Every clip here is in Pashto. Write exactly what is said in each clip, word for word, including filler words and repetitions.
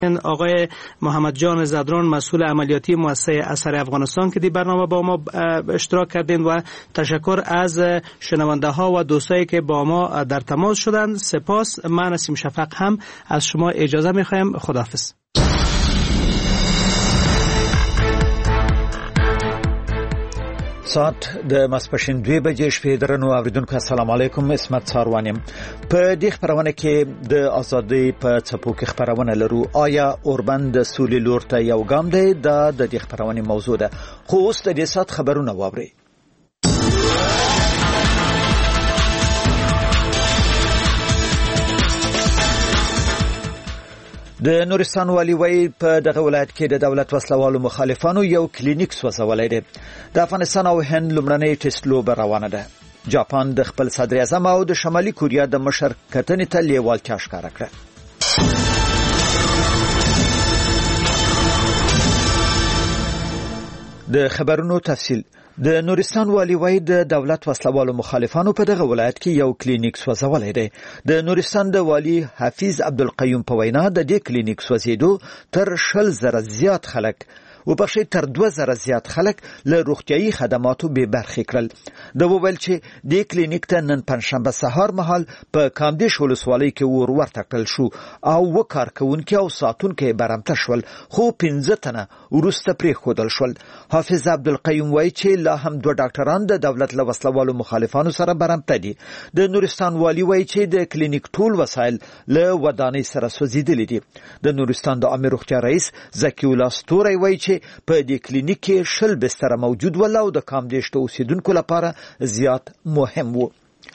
آقای محمد جان زدران مسئول عملیاتی مؤسسه اثر افغانستان که دی برنامه با ما اشتراک کردین و تشکر از شنونده ها و دوستایی که با ما در تماس شدند. سپاس. من نسیم شفق هم از شما اجازه میخوایم. خداحافظ. ساعت د ماسپښین دوه بجې شپې درنو اوریدونکو السلام علیکم. اسمت څاروانیم. په دې خبرونه کې د ازادۍ په څپو کې خبرونه لرو. آیا اوربند د سولې لور ته یو ګام دی؟ دا د دې خبرونه موضوع ده. خو اوس د دې سات خبرونه واورئ. د نورستان والی وای په دغه ولایت کې د دولت وسلوالو مخالفانو یو کلینیک سوځولای دی. د افغانستان او هند لومړنۍ ټیسټ لوبه روانه ده. جاپان د خپل صدر اعظم او د شمالي کوریا د مشر کتنې ته لیوالتیا ښکاره کړه. د خبرونو تفصیل. د نورستان والی وای د دولت وسلوالو مخالفانو په دغه ولایت کې یو کلینیک سوځولای دی. د نورستان د والی حفیظ عبدالقیوم په وینا د دې کلینیک سوځېدو تر شل زره زیات خلک و بخشي تر دوه زره زیات خلک له روغتيایي خدماتو به برخې کړل. د وویل چې د کلینیک ته نن پنځشنبه سهار مهال په کامدیش ولسوالۍ کې ور ورته کړل شو او و کارکونکي او ساتونکي برمته شول، خو پنځه تنه ورسته پرې خودل شول. حافظ عبدالقیوم وایي چې لا هم دوه ډاکټران د دولت له وسلوالو مخالفانو سره برمته دي. د نورستان والی وایي چې د کلینیک ټول وسایل له ودانۍ سره سوځېدلي دي. د نورستان د عامه روغتیا رئیس زکی الله ستوري وایي چې په دې کلینیک کې شل بستر موجود ول او د کامدیش ته اوسیدونکو لپاره زیات مهم وو.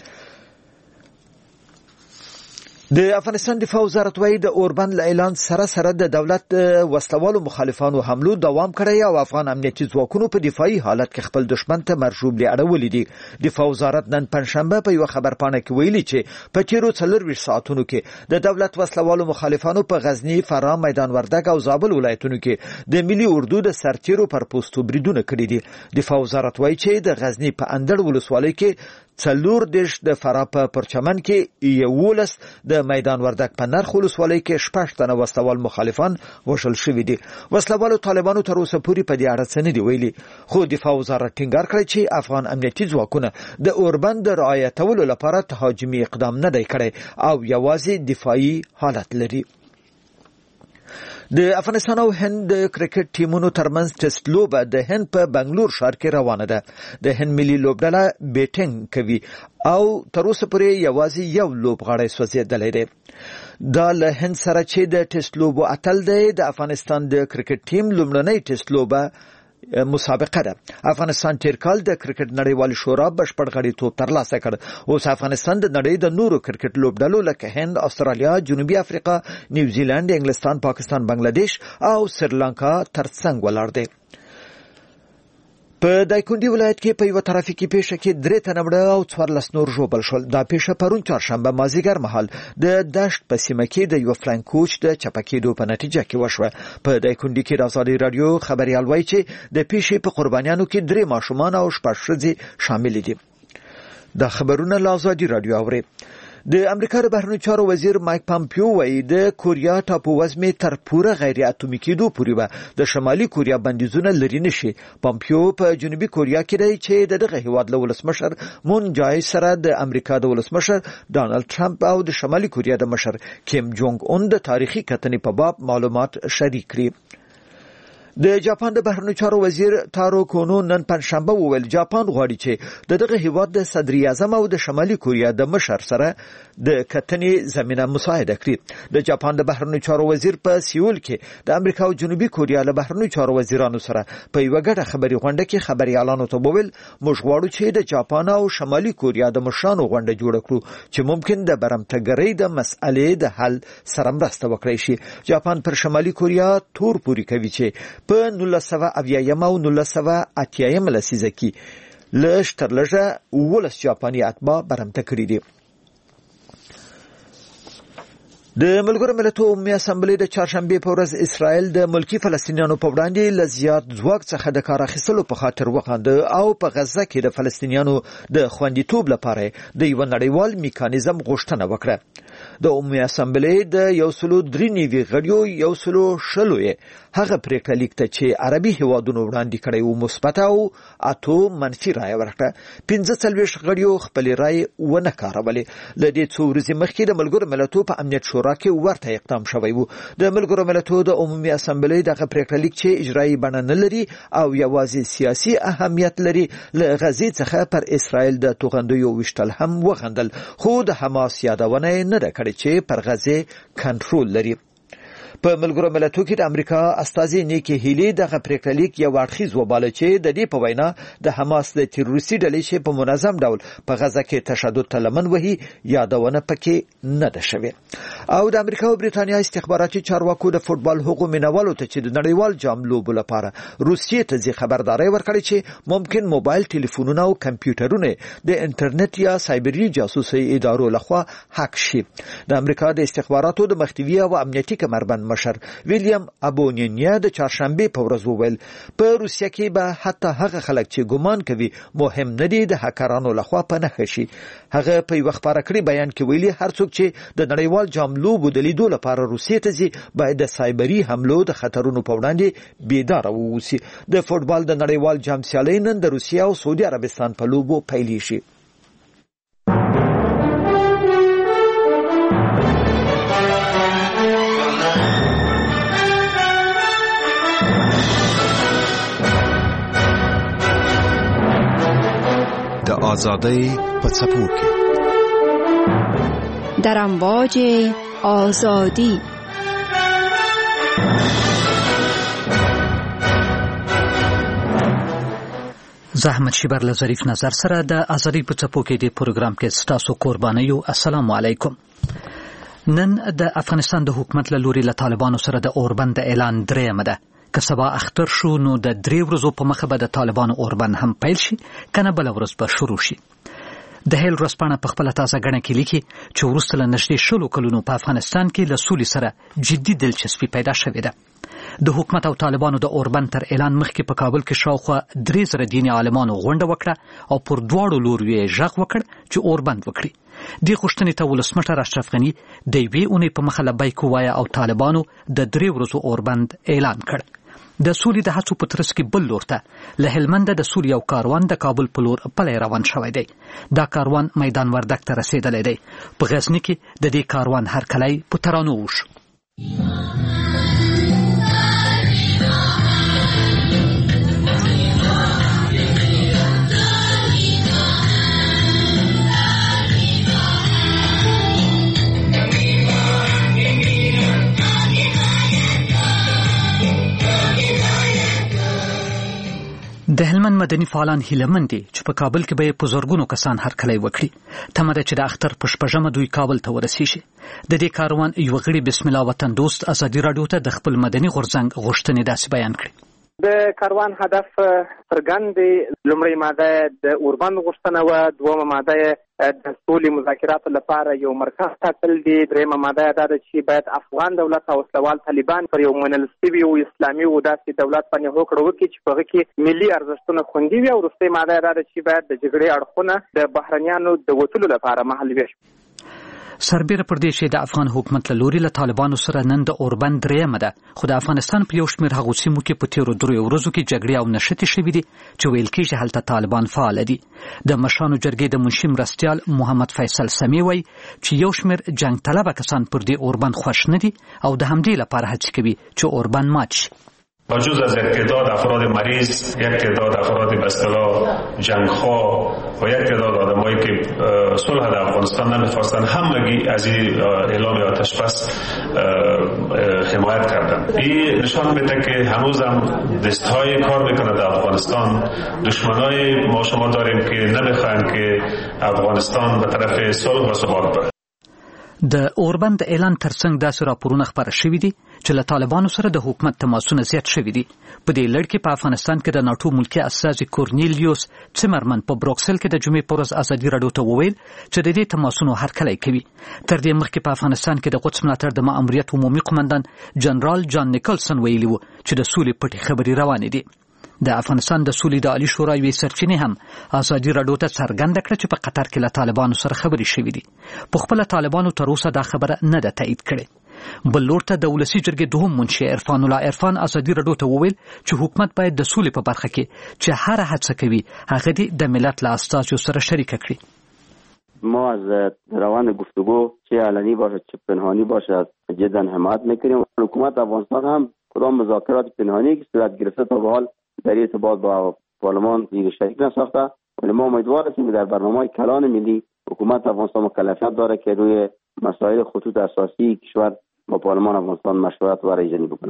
د افغانستان دفاع وزارت وایي د اوربند له اعلان سره سره د دولت وسلوالو مخالفانو حملو دوام کړی او افغان امنیتي ځواکونو په دفاعي حالت کې خپل دشمن ته مرجوبلي اړولې دي. دفاع وزارت نن پنځشنبه په یو خبرپاڼه کې ویلي چې په تیرو څلورویشت ساعتونو کې د دولت وسلوالو مخالفانو په غزنی، فراه، میدان وردګ او زابل ولایتونو کې د ملي اردو د سرتیرو پر پوسټو بریدونه کړي دي. دفاع وزارت وایي چې د غزنی په اندړ ولسوالۍ کې څلور دیش، د فراه په پرچمن کې یولس، د میدان وردګ په نرخ ولسوالۍ کې شپږ تنه وسلوال مخالفان وژل شوي دي. وسلوالو طالبانو تر اوسه پورې په دې اړه څه نه دي ویلي، خو دفاع وزارت ټینګار کړی چې افغان امنیتي ځواکونه د اوربند د رعایتولو لپاره تهاجمي اقدام نه دی کړی او یوازې دفاعي حالت لري. د افغانستان او هند د کرکټ ټیمونو ترمنځ ټیسټ لوبه د هند په بنگلور ښار کې روانه ده. د هند ملي لوبډله بیټینګ کوي او تر اوسه پورې یوازې یو لوبغاړی سوځېدلی دی. دا له هند سره چې د ټیسټ لوبو اتل دی. د افغانستان د کرکټ ټیم لومړنۍ ټیسټ لوبه مسابقه ده. افغانستان تیر کال د کرکټ نړیوال شورا بشپړ غړیتوب ترلاسه کړ. اوس افغانستان د نړۍ د نورو کرکټ لوبډلو لکه هند، استرالیا، جنوبي افریقا، نیوزیلند، انګلستان، پاکستان، بنگلاديش او سریلانکا ترڅنګ ولاړ دی. په دایکندي ولایت کې په یو ترافیکي پیښه کې درې تنه مړه او څوارلس نور ژوبل شول. دا پیښه پرون چهارشنبه مازیګر مهال د دشت په سیمه کې د یو فلانک کوچ د چپه کېدو په نتیجه کې وشوه. په دایکندي کې د ازادي رادیو خبريال وایي چې د پیښې په قربانیانو کې درې ماشومان او شپږ ښځې شامل دي. دا خبرونه له ازادي رادیو اوري. د امریکا د بهرنیو چارو وزیر مایک پامپیو وایي د کوریا ټاپووزمې تر پوره غیر اتومي کېدو پورې به د شمالي کوریا بندیزونه لرې نشي. پامپیو په جنوبي کوریا کې دی چې د دغه هیواد له ولسمشر مون جای سره د امریکا د ولسمشر ډانلډ ټرمپ او د شمالي کوریا د مشر کیم جونګ اون د تاریخي کتنې په باب معلومات شریک کړي. د جاپان د بهرنیو چارو وزیر تارو کونو نن پنځشنبه وویل جاپان غواړي چې دغه هیواد د صدر اعظم او د شمالي کوریا د مشر سره د کتنې زمينه مساعده کړي. د جاپان د بهرنیو چارو وزیر په سیول کې د امریکا او جنوبي کوریا له بهرنیو چارو وزیرانو سره په یو ګډه خبري غونډه کې خبريالانو ته وویل موږ غواړو چې د جاپان او شمالي کوریا د مشرانو غونډه جوړ کړو چې ممکن د برمتګرۍ د مسئلې د حل سره مرسته وکړي شي. جاپان پر شمالي کوریا تور پوری کوي چې په نولس سوه اویایم او نولس سوه اتیایم لسیزه کې لږ تر لږه اوولس جاپاني اتباع برمته کړي دي. د ملګرو ملتونو عمومي اسامبلې د چهارشنبه په ورځ اسرائیل د ملکی فلسطینیانو په وړاندې ل زیات ځواک څخه د کار اخیستلو په خاطر وخانده او په غزه کې د فلسطینیانو د خوندیتوب لپاره د یو نړیوال میکانیزم غوښتنه وکړه. د عمومي اسامبلې د یو سلو درې نیوي غړیو یو سلو شلو هغه پریکړه لیک ته چې عربي هیوادونو وړاندې کړی و مثبت او اته منفي رائے ورکړه. پنځه څلوېښت غړیو خپل رائے ونه کارولې. ل دې څو ورځې مخکې د ملګرو ملتونو په امنیت شورا کې ورته اقدام شوی و. د ملګرو ملتونو د عمومي اسامبلې دغه پریکړه لیک چې اجرایي بڼه نه لري او یوازې سیاسي اهمیت لري له غزې څخه پر اسرائیل د توغندیو وشتل هم وغندل، خو د حماس یادونه نه ده کړې چې پر غزې کنټرول لري. په ملګرو ملتونو کې د امریکا استازي نیکی هیلی دغه پریکړه لیک یو اړخیز وباله چې د دې په وینا د حماس د تروریستي ډلې چې په منظم ډول په غزه کې تشدد ته لمن وهي یادونه پکې نه ده شوې. او د امریکا او برېټانیا استخباراتي چارواکو د فوتبال حقوق مینوالو ته چې د نړیوال جام لوبو لپاره روسیې ته ځي خبرداري ورکړې چې ممکن موبایل ټلیفونونه او کمپیوټرونه د انټرنیټ یا سایبري جاسوسي ادارو لخوا هک شي. د امریکا د استخباراتو د مخنیوي او امنیتي کمربند مشر ویلیام ابونینیا د چهارشنبه په ورځ وویل په روسیه کې به حتی هغه خلک چې ګمان کوي مهم نه دي د هکرانو لخوا په نښه شي. هغه په یو خبره کړی بیان کې ویلي هر څوک چې د نړیوال جام لوبو د لیدو لپاره روسیې ته ځي باید د سایبري حملو د خطرونو په وړاندې بیدار واوسي. د فوتبال د نړیوال جام سیالۍ نن د روسیه او سعودي عربستان په لوبو پیل شي. د آزادۍ په څپو کې در امواج آزادی زحمت شیبر له ظریف نظر سره د آزادۍ په څپو کې د پروګرام کې ستاسو قربانیو. السلام علیکم. نن د افغانستان د حکومت له لوري له طالبانو سره د اوربند اعلان درېیمه ده. که سبا اختر شو نو د درې ورځو په مخه به د طالبانو اوربند هم پیل شي، کنه بله ورځ به شروع شي. د هیل ورځپاڼه په خپله تازه ګڼه کې لیکي چې وروسته له نږدې شلو کلونو په افغانستان کې له سولې سره جدي دلچسپي پیدا شوې ده. د حکومت او طالبانو د اوربند تر اعلان مخکې په کابل کې شاوخوا درې زره دیني عالمانو غونډه وکړه او پر دواړو لورو یې غږ وکړ چې اوربند وکړي. دې غوښتنې ته ولسمشر اشرف غني د یوې اونۍ په مخه لبیک ووایه او طالبانو د درې ورځو اوربند اعلان کړ. د سولې د هڅو په ترڅ کې بل لور ته له هلمند د سولې یو کاروان د کابل په لور پلی روان شوی دی. دا کاروان میدان وردګ ته رسېدلی دی. په غزني کې د دې کاروان هرکلی په ترانو وشو. د هلمند مدني فعالان هیلهمند دي چې په کابل کې به په زرګونو کسان هرکلی وکړي. تمه ده چې د اختر په شپږمه دوی کابل ته ورسیږي. د دې کاروان یو غړي بسم الله وطن دوست ازادي راډیو ته د خپل مدني غورځنګ غوښتنې داسې بیان کړي. د کاروان هدف څرګند دی. لومړی ماده د اوربند غوښتنه وه، دویمه ماده د سولې مذاکراتو لپاره یو مرکز ټاکل دي، دریمه ماده دا ده چې باید افغان دولت او وسلوال طالبان پر یو منل شوي او اسلامي او داسې دولت باندې هوکړه وکړي چې په هغه کې ملي ارزښتونه خوندي وي، او وروستۍ ماده دا ده چې باید د جګړې اړخونه د بهرنیانو د وتلو لپاره محل وي. سربیره پر دې چې د افغان حکومت له لوري له طالبانو سره نن د اوربند درېیمه ده، خو د افغانستان په یو شمېر هغو سیمو کې په تېرو درېیو ورځو کې جګړې او نښتې شوي دي چې ویل کېږي هلته طالبان فعاله دي. د مشرانو جرګې د منشي مرستیال محمد فیصل سمي وایي چې یو شمېر جنګ طلبه کسان پر دې اوربند خوښ نه دي او د همدې لپاره هڅې کوي چې اوربند مات شي. با جز از یک تعداد افراد مریض، یک تعداد افراد به اصطلاح جنگخواه و یک تعداد آدمایی که صلح در افغانستان نمی‌خواستن، همگی از این اعلام آتش بس حمایت کردند. این نشان میده که هنوز هم دستهای کار میکنه در افغانستان. دشمنای ما شما داریم که نمیخواین که افغانستان به طرف صلح و ثبات بره. د اوربند اعلان ترڅنګ داسې راپورونه خبره شوي دي چې له طالبانو سره د حکومت تماسونه زیات شوي دي. په دې لړ کې په افغانستان کې د ناټو ملکی استازي کورنیلیوس چمرمن په بروکسل کې د جمعې په ورځ ازادي راډیو ته وویل چې د دې تماسونو هرکلی کوي. تر دې مخکې په افغانستان کې د قدس ملاتړ د ماموریت عمومي قومندان جنرال جان نیکلسن ویلي و چې د سولې پټې خبرې روانې دي. د افغانستان د سولې د عالی شورا یوې سرچینې هم ازادي راډیو ته څرګنده کړه چې په قطر کې له طالبانو سره خبرې شوې دي. په خپل طالبانو تر اوسه دا خبره نه ده تایید کړې. بل لور ته د ولسی جرګې دوهم منشي عرفان الله عرفان ازادي راډیو ته وویل چې حکومت باید د سولې په برخه کې چې هر هڅه کوي هغه دې د ملت له استازو سره شریک کړي. ما از روان گفتگو چه علنی باشه چه پنهانی باشه جدا حمایت میکنیم. حکومت افغانستان هم کدام مذاکرات پنهانی که صورت گرفته تا به حال در ارتباط با پارلمان دیگه شریک نساخته، ولی ما امیدوار هستیم در برنامه کلان ملی حکومت افغانستان مکلفیت داره که روی مسائل خطوط اساسی کشور با پارلمان افغانستان مشورت و رایزنی بکنه.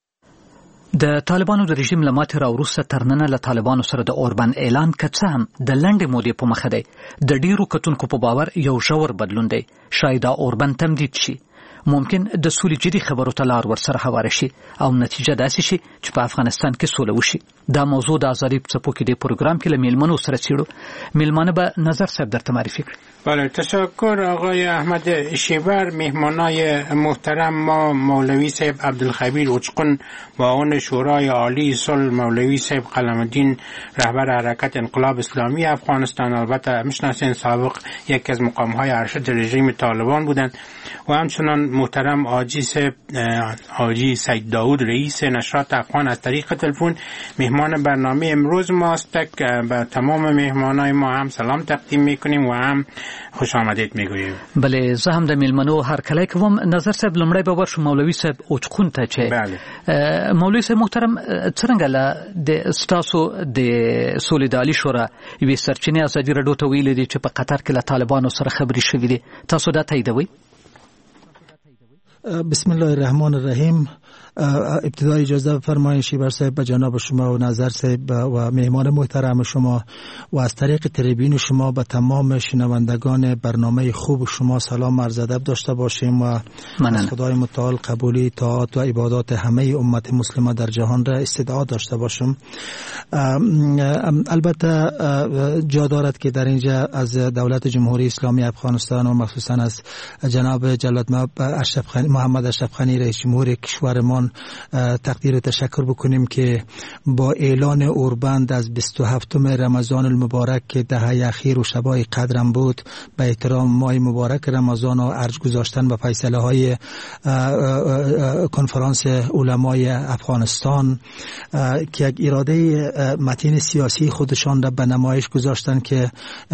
د طالبانو د رژیم لماتې را وروسته تر ننه له طالبانو سره د اوربند اعلان که څه هم د لنډې مودې په مخه دی، د ډیرو کتونکو په باور یو ژور بدلون دی. شاید دا اوربند تمدید شي، ممکن د سولې جدي خبرو ته لار ورسره هواره شي او نتیجه داسې شي چې په افغانستان کې سوله وشي. دا موضوع د ازادي په څپو کې د پروګرام کې له میلمنو سره څېړو. میلمانه به نظر صاحب درته معرفی کړي. بله، تشکر آقای احمد شیبر. مهمانای محترم ما مولوی صاحب عبدالخبیر اوچقن معاون شورای عالی صلح، مولوی صاحب قلم الدین رهبر حرکت انقلاب اسلامی افغانستان، البته میشناسین سابق یکی از مقامهای ارشد رژیم طالبان بودند، و همچنان محترم حاجی صاحب حاجی سید داود رئیس نشرات افغان از طریق تلفن مهمان برنامه امروز ماست. به تمام مهمانای ما هم سلام تقدیم میکنیم و هم خوش آمدید میگوییم. بله، زه هم د میلمنو هرکلی کوم. نظر صاحب لمړی به ورشو مولوی صاحب اوچقون ته چې بله مولوی صاحب محترم څرنګه له د ستاسو د سولې د عالی شورا یوې سرچینې ازادي راډیو ته ویلي دي چې په قطر کې له طالبانو سره خبرې شوې دي، تاسو دا تاییدوئ؟ بسم الله الرحمن الرحیم. ابتدای اجازه بفرمایید شیبر صاحب به جناب شما و نظر صاحب و مهمان محترم شما و از طریق تریبین شما به تمام شنوندگان برنامه خوب شما سلام عرض ادب داشته باشیم و منن. از خدای متعال قبولی طاعات و عبادات همه امت مسلمه در جهان را استدعا داشته باشم. البته جا دارد که در اینجا از دولت جمهوری اسلامی افغانستان و مخصوصا از جناب جلالت اشرف غنی محمد اشرف غنی رئیس جمهور کشورمان تقدیر و تشکر بکنیم که با اعلان اوربند از بیست و هفتم رمضان المبارک که دهه اخیر و شبای قدرم بود به احترام ماه مبارک رمضان و ارج گذاشتن به فیصله های کنفرانس علمای افغانستان که یک اراده متین سیاسی خودشان را به نمایش گذاشتن که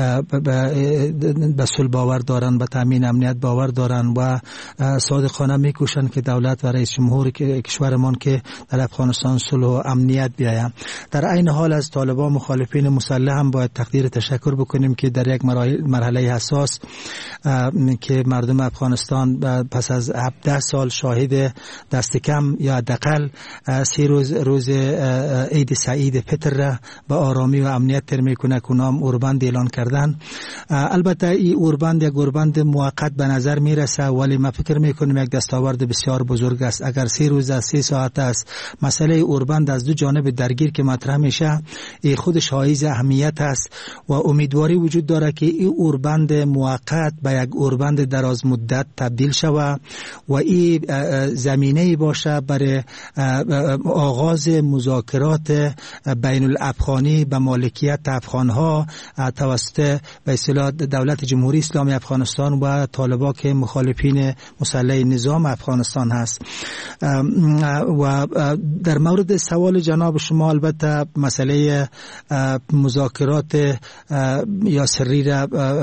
به صلح باور دارن، به تامین امنیت باور دارن و صادقانه میکوشن که دولت و رئیس جمهور کشورمان که در افغانستان صلح و امنیت بیاید. در عین حال از طالبان مخالفین مسلح هم باید تقدیر تشکر بکنیم که در یک مرحله حساس که مردم افغانستان پس از هفده سال شاهد دست کم یا حداقل سه روز روز عید سعید فطر را به آرامی و امنیت تر میکنه که نام اوربند اعلان کردن. البته این اوربند یک اوربند موقت به نظر میرسه، ولی ما فکر میکنیم یک دستاورد بسیار بزرگ است. اگر سه روز از سه ساعت است مسئله اوربند از دو جانب درگیر که مطرح میشه، این خودش حائز اهمیت است و امیدواری وجود داره که این اوربند موقت به یک اوربند دراز مدت تبدیل شود و این زمینه باشه برای آغاز مذاکرات بین الافغانی به مالکیت افغانها توسط به اصطلاح دولت جمهوری اسلامی افغانستان و طالبان که مخالفین مسلح نظام افغانستان هست. و در مورد سوال جناب شما، البته مسئله مذاکرات یا سری را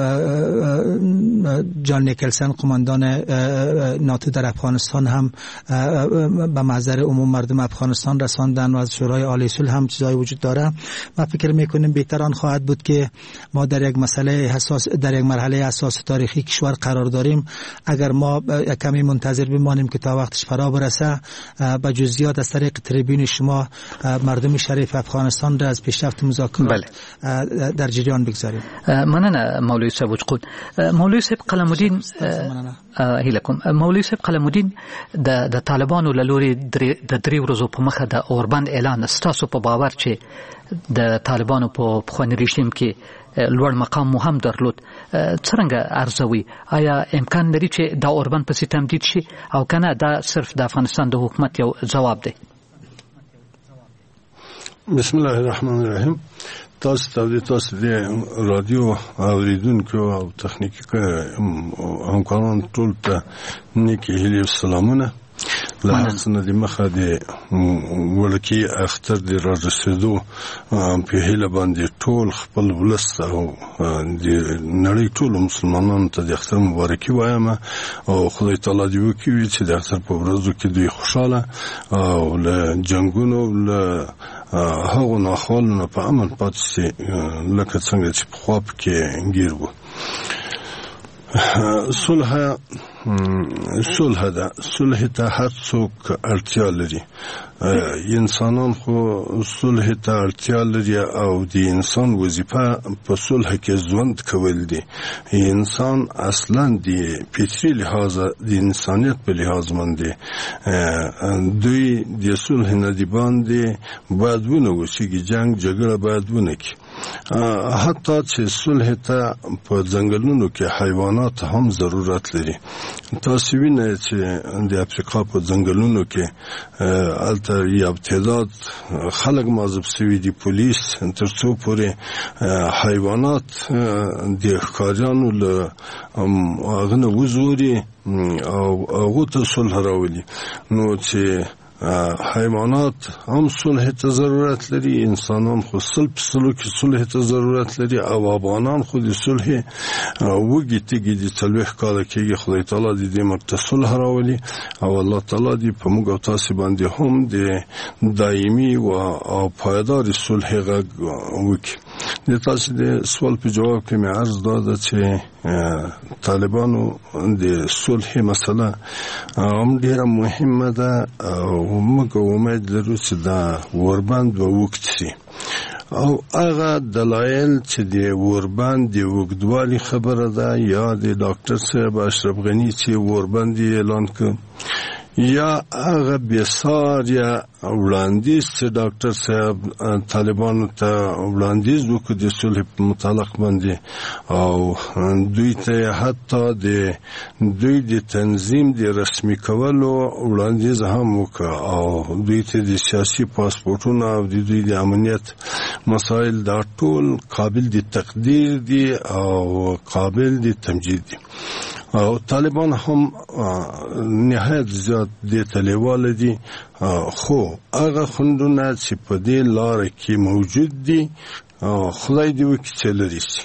جان نیکلسن قماندان ناتو در افغانستان هم به محضر عموم مردم افغانستان رساندن و از شورای عالی صلح هم چیزای وجود داره. ما فکر میکنیم بهتر آن خواهد بود که ما در یک مسئله حساس، در یک مرحله حساس تاریخی کشور قرار داریم. اگر ما کمی منتظر منتظر بمانیم که تا وقتش فرا برسه به جزئیات از طریق تریبیون شما مردم شریف افغانستان را از پیشرفت مذاکرات بله. در جریان بگذاریم. مننه مولوی صاحب وچقون. مولوی صاحب قلمودین هیلکم مولوی صاحب قلمودین د د طالبانو له لوري د درې ورځو په مخه د اوربند اعلان ستاسو په باور چې د طالبانو په خواني رژیم کې لوړ مقام مو هم درلود، څنګه ارزوي؟ آیا امکان لري چې دا اوربند په تمدید شي او کنه دا صرف د افغانستان د حکومت یو جواب دی؟ بسم الله الرحمن الرحیم. تاسو ته د تاسو د رادیو اوریدونکو او تخنیکی همکاران ټول ته نیکی هیلې او سلامونه. لاسنه د مخه د ولکی اختر د رارسېدو په هیله باندې ټول خپل ولس او د نړۍ ټول مسلمانانو ته د اختر مبارکي وایم او خدای تعالی دې وکړي چې د اختر په ورځو کې دوی خوشاله او له جنگونو له هغو ناخوالونو په امن پاتې شي لکه څنګه چې په خوا کې ګیر وو. صلح صلح ده صلح ته هر څوک اړتیا لري. انسانان خو صلح ته اړتیا لري او د انسان وظیفه په صلح کې ژوند کول دي. انسان اصلا د فطري لحاظ د انسانیت په لحاظ باندې دوی د صلح نه دی باندې باید ونه وشي، جنگ جګړه باید ونه کی. حتی چې صلح ته په ځنګلونو کې حیوانات هم ضرورت لري. تاسو وینئ چې د افریقا په ځنګلونو کې الته یو تعداد خلک معذب شوي دي، پولیس تر څو پورې حیوانات د ښکاریانو له هغه نه وزوري او هغو ته صلح راولي. نو چې حیوانات هم صلح ته ضرورت لري، انسانان خو سل په سلو کې صلح ته ضرورت لري او افغانان خو د صلح وږي تږي د څلوېښت کاله کېږي. خدای تعالی دې دې موږ ته صلح راولي او الله تعالی دې په موږ او تاسې باندې هم د دایمي او پایداري صلح غږ وکړي. د تاسې د سوال په جواب کې مې عرض دا ده چې طالبانو د صلح مسله هم ډېره مهمه ده او موږ امید لرو چې دا اوربند به اوږد شي او هغه دلایل چې د اوربند د اوږدوالي خبره ده یا د ډاکټر صاحب اشرف غني چې اوربند اعلان کړ یا هغه بسار یا وړاندیز چې ډاکټر صاحب طالبانو ته وړاندیز وکړ د صلح په متعلق باندې او دوی ته حتی د دوی د تنظیم د رسمي کولو وړاندیز هم وکړ او دوی ته د سیاسي پاسپورټونو او د دوی د امنیت مسایل دا ټول قابل د تقدیر دي او قابل د تمجید دي او طالبان هم نهایت زیات دې تلیواله دي. خو هغه خنډونه چې په دې لاره کې موجود دي خدای دې وکړي چې لرې شي.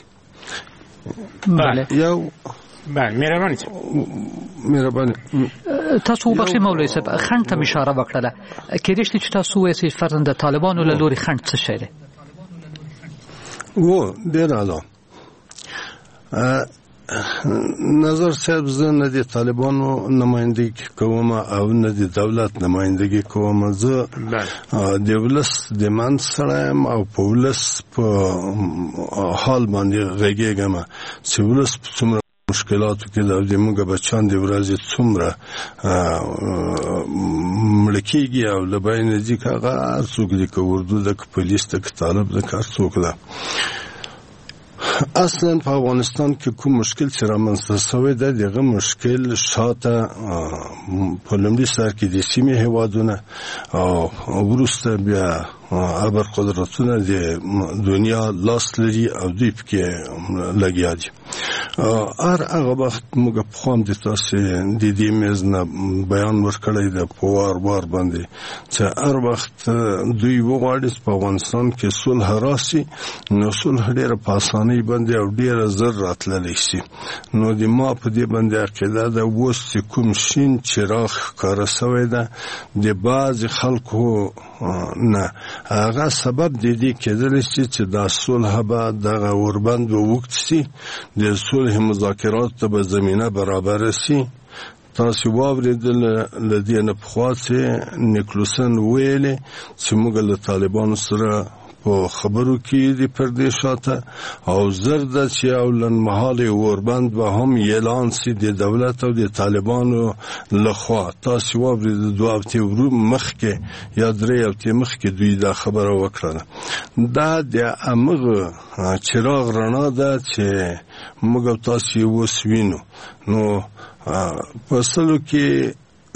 بله یو بله مهرباني مهرباني تاسو وبخښئ مولوي صاحب، خنډ ته مې اشاره وکړله. کېدای شي چې تاسو ووایئ چې فرضاً د طالبانو له لورې خنډ څه شی دی؟ و ډېر اعلی نظر صاحب، زه نه د طالبانو نمایندګي کوم او نه د دولت نمایندګي کوم. زه د ولس د منځ سره یم او په ولس په حال باندې غږېږم چې ولس په څومره مشکلاتو کې د موږ بچیان د ورځې څومره مړه کېږي او له بیانه ځي که هغه هر څوک دی، که اردو ده که پولیس ده که طالب ده که هر څوک ده. اصلا په افغانستان کې کوم مشکل چې رامنځته شوی دی دغه مشکل شاته په لومړي سر کې د سیمې هېوادونه او وروسته بیا ابر قدرتونه د دنیا لاس لري او دوی پکې لګیا دي. هر هغه وخت موږ پخوا هم د تاسې د دې میز نه بیان ورکړی دی په وار وار باندې چې هر وخت دوی وغواړي چې په افغانستان کې صلح راشي نو صلح ډېره په اسانۍ باندې او ډېره زر راتللی شي. نو د ما په دې باندې عقیده ده اوس چې کوم شین چراغ ښکاره شوی ده د بعضې خلکو نه هغه سبب د دې کېدلی شي چې دا صلح به دغه اوربند به اوږد شي، د صلح مذاکرات ته به زمینه برابره شي تاسو واوریدل لدی نه پخواسه نیکلوسن ویلې چې موږ له طالبانو سره په خبرو کې د پردیشاته او زرد چې اولن محال اوربند و هم اعلان سي د دولت او د طالبانو لخوا تاسو واورید دوه هفته ورو مخکې یا درې هفته مخکې دوی دا خبره وکړه. دا د امغه چراغ رڼا ده چې موږ تاسو وسوینو. نو په سلو کې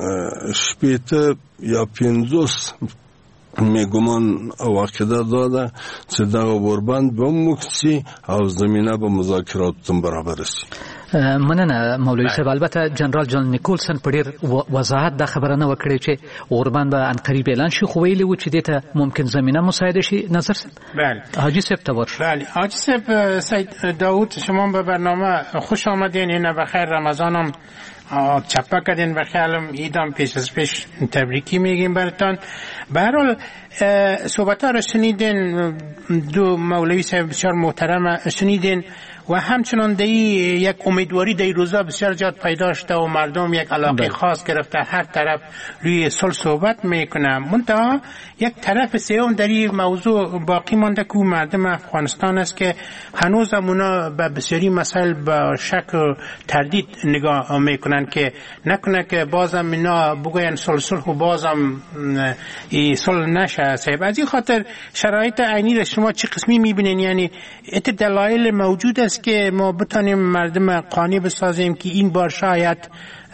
شپېته یا پنځوس می ګمان او عقیده داده چې دا اوربند به مکسی او زمینه به مذاکرات تم برابر شي. مننه مولوی صاحب. البته جنرال جان نیکولسن په ډیر وضاحت دا خبره نه وکړي چې اوربند به ان قریب اعلان شي، خو ویلي و چې دته ممکن زمینه مساعده شي. نظر صاحب. بله حاجی صاحب تور. بله حاجی صاحب. سید داوود شما به برنامه خوش آمدین. اینا بخیر رمضانم چپا کردین و خیالم ایدام پیش از پیش تبریکی میگیم براتان. به هر حال صحبت ها رو شنیدین، دو مولوی صاحب بسیار محترم شنیدین و همچنان دی یک امیدواری دی روزا بسیار زیاد پیدا شده و مردم یک علاقه خاص گرفته، هر طرف روی صلح صحبت میکنه. منتها یک طرف سوم در این موضوع باقی مانده که مردم افغانستان است که هنوز هم اونا به بسیاری مسائل با شک و تردید نگاه میکنن که نکنه که بازم اینا بگوین صلح صلح و بازم ای صلح نشه. صاحب از این خاطر شرایط عینی را شما چه قسمی میبینین؟ یعنی ات دلایل موجود است که ما بتانیم مردم قانع بسازیم که این بار شاید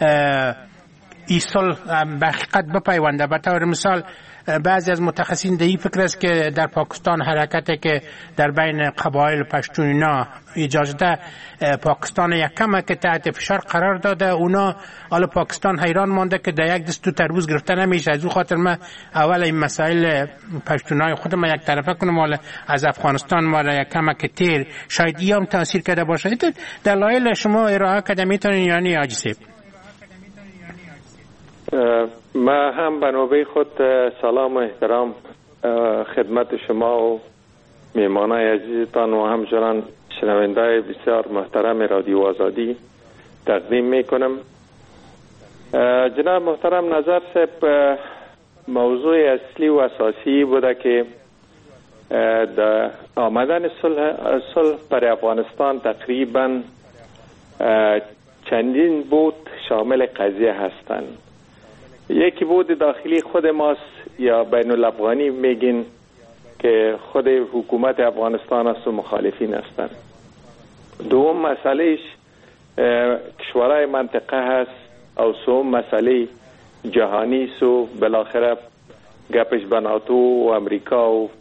ای صلح به حقیقت بپیونده. به طور مثال بعضی از متخصصین در این فکر است که در پاکستان حرکتی که در بین قبایل پشتون اینا اجازه ده، پاکستان یک کمه که تحت فشار قرار داده، اونا حالا پاکستان حیران مانده که در یک دست تو تربوز گرفته نمیشه. از اون خاطر من اول این مسائل پشتونای خود ما یک طرفه کنم، حالا از افغانستان ما یک کمه که تیر شاید ایام تاثیر کرده باشه. دلایل شما ارائه کرده میتونین یعنی حاجی صاحب؟ ما هم به نوبه خود سلام و احترام خدمت شما و میهمانای عزیزتان و همچنان شنوندای بسیار محترم رادیو آزادی تقدیم میکنم. جناب محترم نظر صاحب موضوع اصلی و اساسی بوده که در آمدن صلح صلح پر افغانستان تقریبا چندین بود شامل قضیه هستند. یکی بود داخلی خود ماست یا بین الافغانی میگین که خود حکومت افغانستان است و مخالفین هستند. دوم مسئلهش کشورهای منطقه هست او سوم مسئله جهانی است و بالاخره گپش به ناتو و امریکا و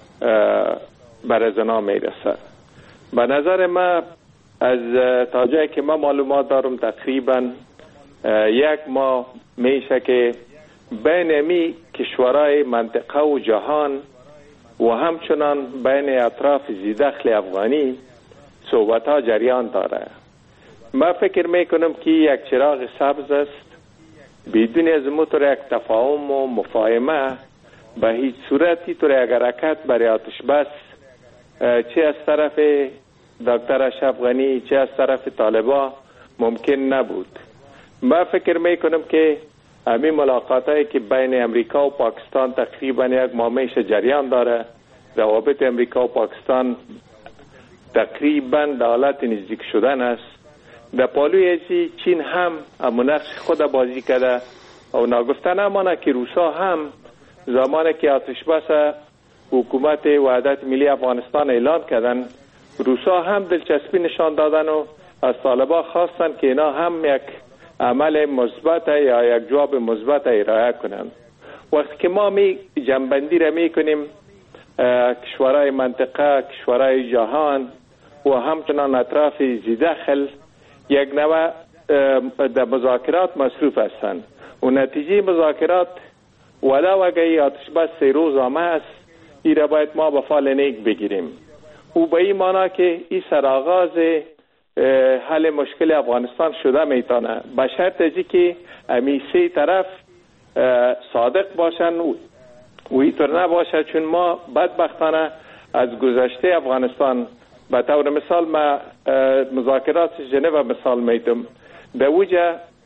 برزنا میرسه. به نظر ما از تا جایی که ما معلومات دارم تقریبا یک ماه میشه که بین می کشورهای منطقه و جهان و همچنان بین اطراف زیدخل افغانی صحبت ها جریان داره. ما فکر میکنم که یک چراغ سبز است، بدون از موتور یک تفاهم و مفاهمه به هیچ صورتی طور یک حرکت برای آتش بس چه از طرف دکتر اشرف غنی چه از طرف طالبان ممکن نبود. ما فکر میکنم که همین ملاقات هایی که بین امریکا و پاکستان تقریبا یک ماهیش جریان داره، روابط امریکا و پاکستان تقریبا در حالت نزدیک شدن است. در پالوی ازی چین هم همون نقش خود بازی کرده و ناگفته نمانه که روسا هم زمانی که آتش بس حکومت وحدت ملی افغانستان اعلان کردن، روسا هم دلچسپی نشان دادن و از طالبان خواستن که اینا هم یک عمل مثبت یا یک جواب مثبت ارائه کنند. وقتی که ما می جنبندی را می کنیم کشورهای منطقه، کشورهای جهان و همچنان اطراف زیدخل یک نوع در مذاکرات مصروف هستند و نتیجه مذاکرات ولو اگه آتش بس سه روز آمه است، این را باید ما به فال نیک بگیریم. او به این معنا که این سرآغاز حل مشکل افغانستان شده میتونه، به شرط ازی که امی سه طرف صادق باشن و اینطور نباشه. چون ما بدبختانه از گذشته افغانستان به طور مثال ما مذاکرات ژنو مثال میدم، در اوجه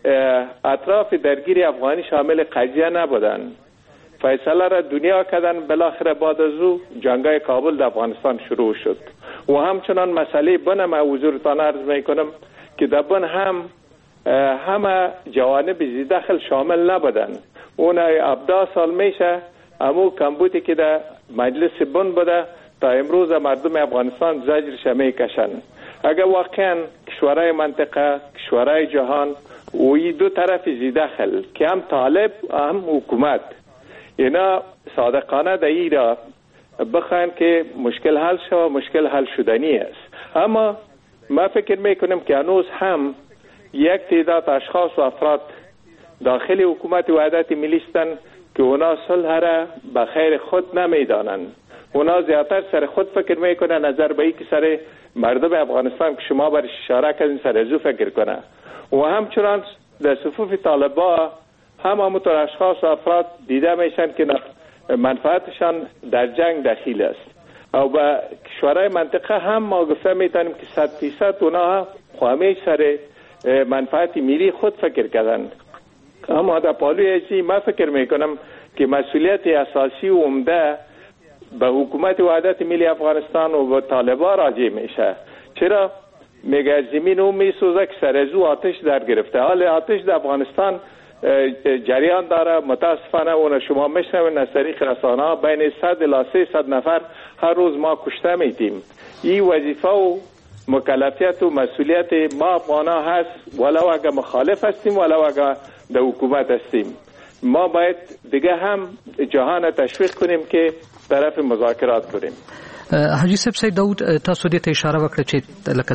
اطراف درگیری افغانی شامل قضیه نبودن. فیصله را دنیا کردن. بالاخره بعد از او جنگای کابل در افغانستان شروع شد و همچنان مسئله بن ما حضورتان عرض میکنم که در بن هم همه جوانب زی داخل شامل نبودن. اون ابدا سال میشه امو کمبوتی که در مجلس بن بوده تا امروز مردم افغانستان زجرش میکشن. اگر واقعا کشورهای منطقه کشورهای جهان و این دو طرف زی داخل که هم طالب هم حکومت اینا صادقانه در ای را بخواین که مشکل حل شد، مشکل حل شدنی است. اما ما فکر میکنم که هنوز هم یک تعداد اشخاص و افراد داخل حکومت وحدت ملی هستند که اونا صلح را به خیر خود نمیدانند. اونا زیادتر سر خود فکر میکنن نظر به ای که سر مردم افغانستان که شما برش اشاره کردین سر ازو فکر کنه. و همچنان در صفوف طالبا هم همونطور اشخاص و افراد دیده میشن که منفعتشان در جنگ دخیل است. او به کشورهای منطقه هم ما گفته میتونیم که صد فیصد اونا خواهمیش سر منفعت ملی خود فکر کردن. اما در پالوی ازی ما فکر میکنم که مسئولیت اساسی و عمده به حکومت وحدت ملی افغانستان و به طالبان راجع میشه. چرا؟ میگه زمین او میسوزه که سر ازو آتش در گرفته. حال آتش در افغانستان جریان داره. متاسفانه اون شما میشنوین از طریق رسانه ها بین صد الی سیصد نفر هر روز ما کشته میتیم. این وظیفه و مکلفیت و مسئولیت ما افغانا هست، ولو اگر مخالف هستیم ولو اگر در حکومت هستیم. ما باید دیگه هم جهان تشویق کنیم که طرف مذاکرات کنیم. حاجی صاحب سید داود تاسو دې ته اشاره وکړه چې لکه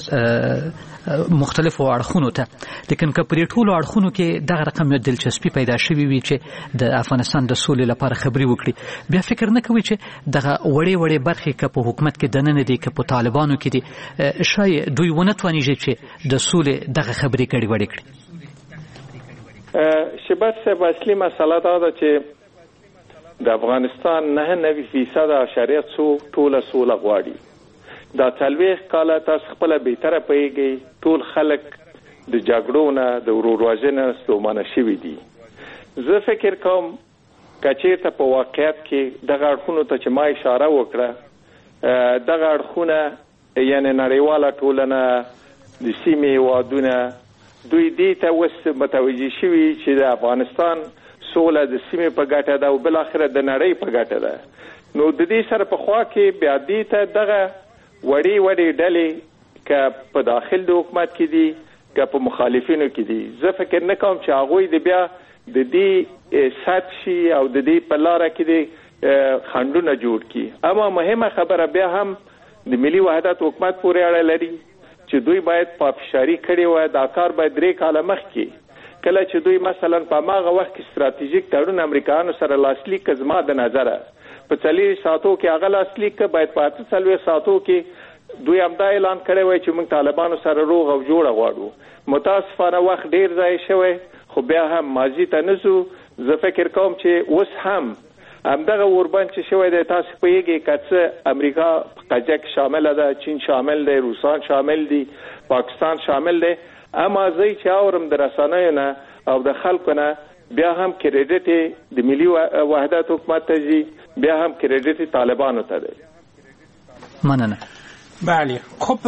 مختلفو اړخونو ته، لیکن که پرې ټولو اړخونو کې دغه رقم یو دلچسپي پیدا شوې وي چې د افغانستان د سولې لپاره خبرې وکړي، بیا فکر نه کوي چې دغه وړې وړې برخې که په حکومت کې دننه دي که په طالبانو کې دي شاید دوی ونه توانیږي چې د سولې دغه خبرې ګډې وړې کړي؟ شبت صاحب اصلي مسله دا ده چې د افغانستان نه نوي فیصد اشاریه څو ټوله سوله غواړي. دا څلوېښت کاله تاسو خپله بهتره پوهېږئ ټول خلک د جګړو نه د ورورواژۍ نه ستومانه شوي دي. زه فکر کوم که چېرته په واقعیت کې دغه اړخونو ته چې ما اشاره وکړه دغه اړخونه یعنې نړیواله ټولنه د سیمې هېوادونه دوی دې ته اوس متوجه شوي چې د افغانستان سوله د سیمې په ګټه ده او بالاخره د نړۍ په ګټه ده. نو د دې سره په خوا کې بیا دې ته دغه وړې وړې ډلې که په داخل د حکومت کې دي که په مخالفینو کې دي، زه فکر نه کوم چې هغوی د بیا د دې سد شي او د دې په لاره کې د خنډونه جوړ کړي. اما مهمه خبره بیا هم د ملي وحدت حکومت پورې اړه لري چې دوی باید پافشاري کړې وای. دا کار باید درې کاله مخکې کله چې دوی مثلا په ماغه وخت کې ستراتیژیک تړون امریکایانو سره لاسلیک زما د نظره په څلور ساعتو کې هغه لاسلیک باید په اته څلوېښت ساعتو کې دوی هم دا اعلان کړی وای چې موږ طالبانو سره روغ او جوړه غواړو. متاسفانه وخت ډیر ضایع شوی خو بیا هم ماضي ته نه ځو. زه فکر کوم چې اوس هم همدغه اوربند چې شوی دی تاسو پوهېږئ که څه امریکا په قضیه کې شامله ده، چین شامل دی، روسان شامل دي، پاکستان شامل دی. اما زه چې اورم د رسنیو نه او د خلکو نه بیا هم کریډیټ د ملي وحدت حکومت ته ځي، بیا هم کریډیټ طالبانو ته دی. مننه. بله خب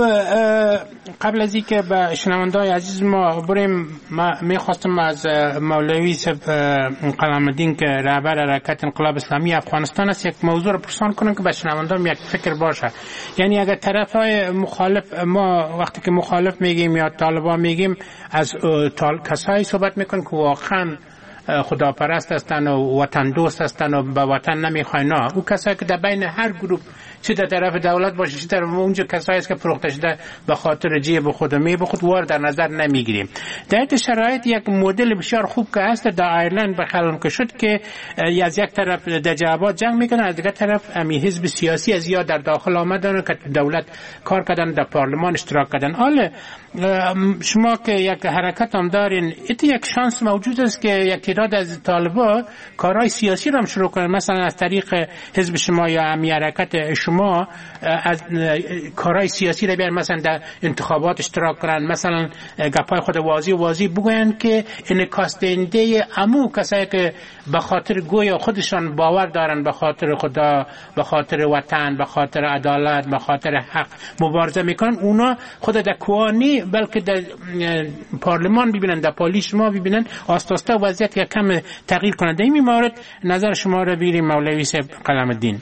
قبل از اینکه به شنونده‌های عزیز ما بریم، ما میخواستم از مولوی صاحب قلمالدین که رهبر حرکت انقلاب اسلامی افغانستان است یک موضوع رو پرسان کنم که به شنونده‌ها یک فکر باشه. یعنی اگر طرفای مخالف، ما وقتی که مخالف میگیم یا طالبان میگیم از کسایی صحبت میکنیم که واقعا خداپرست هستن و وطن دوست هستن و به وطن نمیخواین. نه، او کسایی که در بین هر گروه چه در طرف دولت باشه چه در اونجا کسایی است که فروخته شده به خاطر جیب خود و میب خود وارد در نظر نمیگیریم. در این شرایط یک مدل بسیار خوب که هست در ایرلند بخلم که شد که از یک طرف در جوابات جنگ میکنن، از دیگر طرف امی حزب سیاسی از یا در داخل آمدن که دولت کار کردن، در پارلمان اشتراک کردن. حالا شما که یک حرکت هم دارین، ایت یک شانس موجود است که یک تعداد از طالبا کارهای سیاسی رو هم شروع کنن، مثلا از طریق حزب شما یا امی حرکت شما از کارهای سیاسی رو بیان، مثلا در انتخابات اشتراک کنن، مثلا گپای خود واضی واضی بگوین که انعکاس دهنده عمو کسایی که به خاطر گویا خودشان باور دارن به خاطر خدا، به خاطر وطن، به خاطر عدالت، به خاطر حق مبارزه میکنن، اونا خود در کوانی بلکه در پارلمان ببینن، در پالی شما ببینن، آسته آسته وضعیت یک کم تغییر کنند. در این مورد نظر شما را بیریم مولوی صاحب قلم الدین.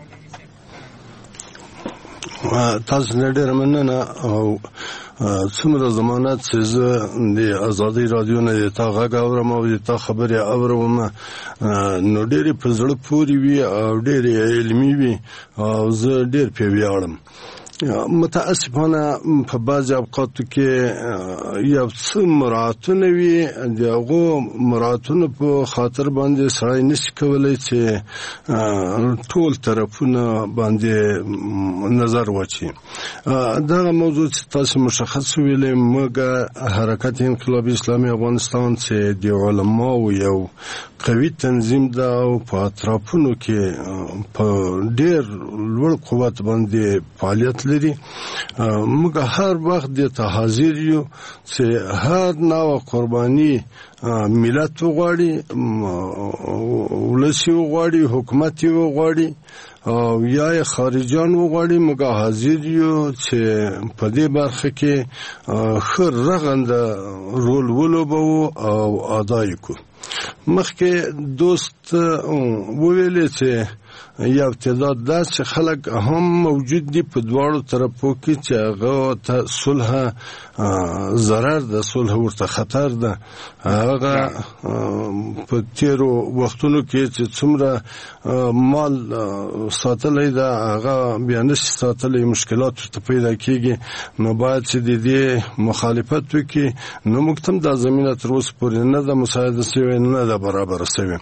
تاسو نه ډېر مننه او څومره ضمانت چې زه د ازادۍ رادیو نه د تا غږ اورم او د تا خبرې اورم نو ډېرې په زړه پورې وي او ډېرې علمي وي او زه ډېر پرې ویاړم. متاسفانه په بعض اوقاتو کې یو څه مراعاتونه وي، د هغو مراعاتونو په خاطر باندې سړی نشي کولی چې ټول طرفونه باندې نظر واچي. دغه موضوع چې تاسو مشخص ویلې، موږ حرکت انقلابي اسلامي افغانستان چې د علماو یو قوي تنظیم ده او په اطرافونو کې په ډېر لوړ قوت باندې فعالیت لري، موږ هر وخت د ته حاضر یو چې هر نوع قرباني ملت وغواړي، ولس وغواړي، حکومت وغواړي او یا خارجان وغواړي، موږ حاضر یو چې په دې برخه کې ښه رغنده رول ولوبو او ادا یې کړو. مخکې دوست وویلې چې یو تعداد داسې خلک هم موجود دي په دواړو طرفو کې چې هغه ته صلح ضرر ده، صلح ورته خطر ده. هغه په تیرو وختونو کې چې څومره مال ساتلی ده هغه بیا نشي ساتلی، مشکلات ورته پیدا کېږي، نو باید چې د دې مخالفت وکړي. نو موږ ته هم دا زمینه تر اوسه پورې نه ده مساعده شوې، نه ده برابره شوې.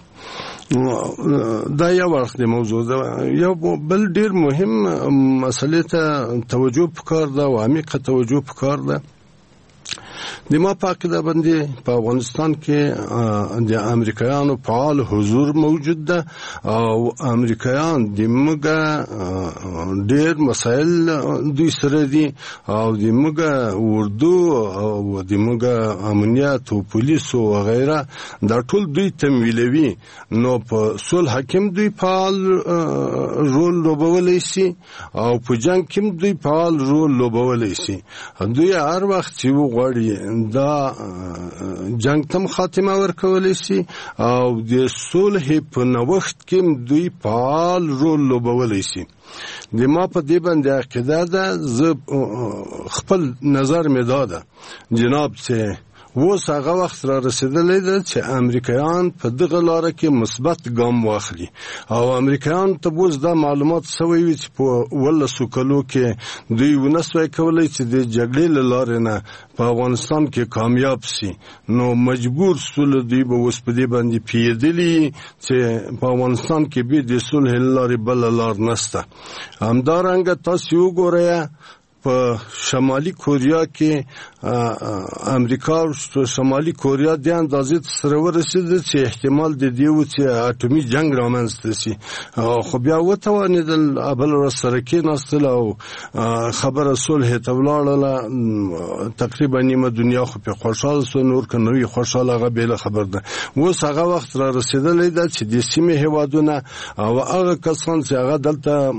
دا یو اړخ د موضوع ده. یو بل ډیر مهم مسلې ته توجه پکار ده او عمیقه توجه پکار ده. د ما په عقیده باندې په افغانستان کې د امریکایانو فعال حضور موجود ده او امریکایان د موږ ډېر مسایل دوی سره دي او د موږ اردو او د موږ امنیت او پولیس او غیره دا ټول دوی تمویلوي. نو په صلح کې دوی فعال رول لوبولی شي او په جنگ کې دوی فعال رول لوبولی شي. دوی هر وخت چې وغواړي دا جنگ تم خاتمه ورکولی شي او د صلح په نوښت کې دوی فعال رول لوبولی شي. د ما په دې باندې عقیده ده، زه خپل نظر مې دا ده جناب چې اوس هغه وخت را رسیدلی ده چې امریکایان په دغه لاره کې مثبت ګام واخلي او امریکایان ته اوس دا معلومات سوی وي چې په ولسو کلو کې دوی ونسوی کولی چې د جګړې له لارې نه په افغانستان کې کامیاب سي. نو مجبور سول دوی به اوس په دې باندې پیدلی چې په افغانستان کې به د صلح له لارې بل لار نشته. همدارنګه تاسو وګورئ په شمالي کوریا کې امریکا او شمالي کوریا د اندازې سره ورسېده چې احتمال د دې و چې اټومي جنگ رامنځته شي، خو بیا وتوانېدل بل ورځ سره کېناستل او خبره صلح ته ولاړله. تقریبا نیمه دنیا خو پرې خوشحاله سوه، نور که نه وي خوشحاله هغه بېله خبر ده. اوس هغه وخت را رسېدلی ده چې د سیمې هېوادونه او هغه کسان چې هغه دلته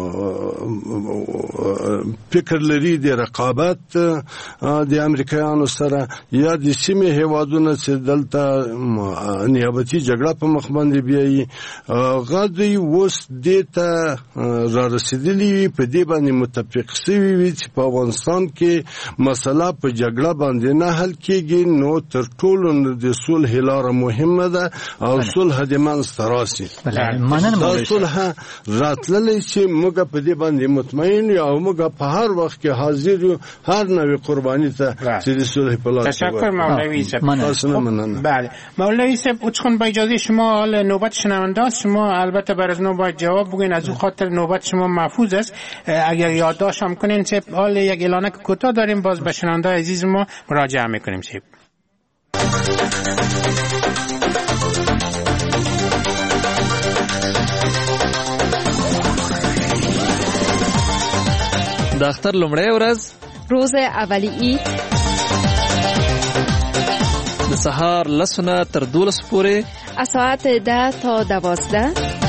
فکر لري د رقابت د امریکایانو سره یا د سیمې هېوادونه چې دلته نیابتي جګړه په مخ باندې بیایي، هغه دوی اوس دې ته را رسېدلي وي، په دې باندې متفق شوي وي چې په افغانستان کې مسله په جګړه باندې نه حل کېږي. نو تر ټولو د صلح لاره مهمه ده او صلح د منځته راسي. دا صلح راتللی چې موږ په دې باندې مطمئن یو او موږ په هر وخت کې حاضر یو هر نوع قربانی ته چې د صلح په لار. تشکر مولوی صاحب. بله مولوی صاحب اوچخون با اجازه شما حال نوبت شنونده است، شما البته بر از نو باید جواب بگوین، از اون خاطر نوبت شما محفوظ است. اگر یادداشت هم کنین صاحب حال یک اعلانه کوتاه داریم، باز به شنونده عزیز ما مراجعه میکنیم صاحب. د اختر لومړی ورځ روز اولی عید د سهار لسونه تر دولس پورې از ساعت ده تا دوازده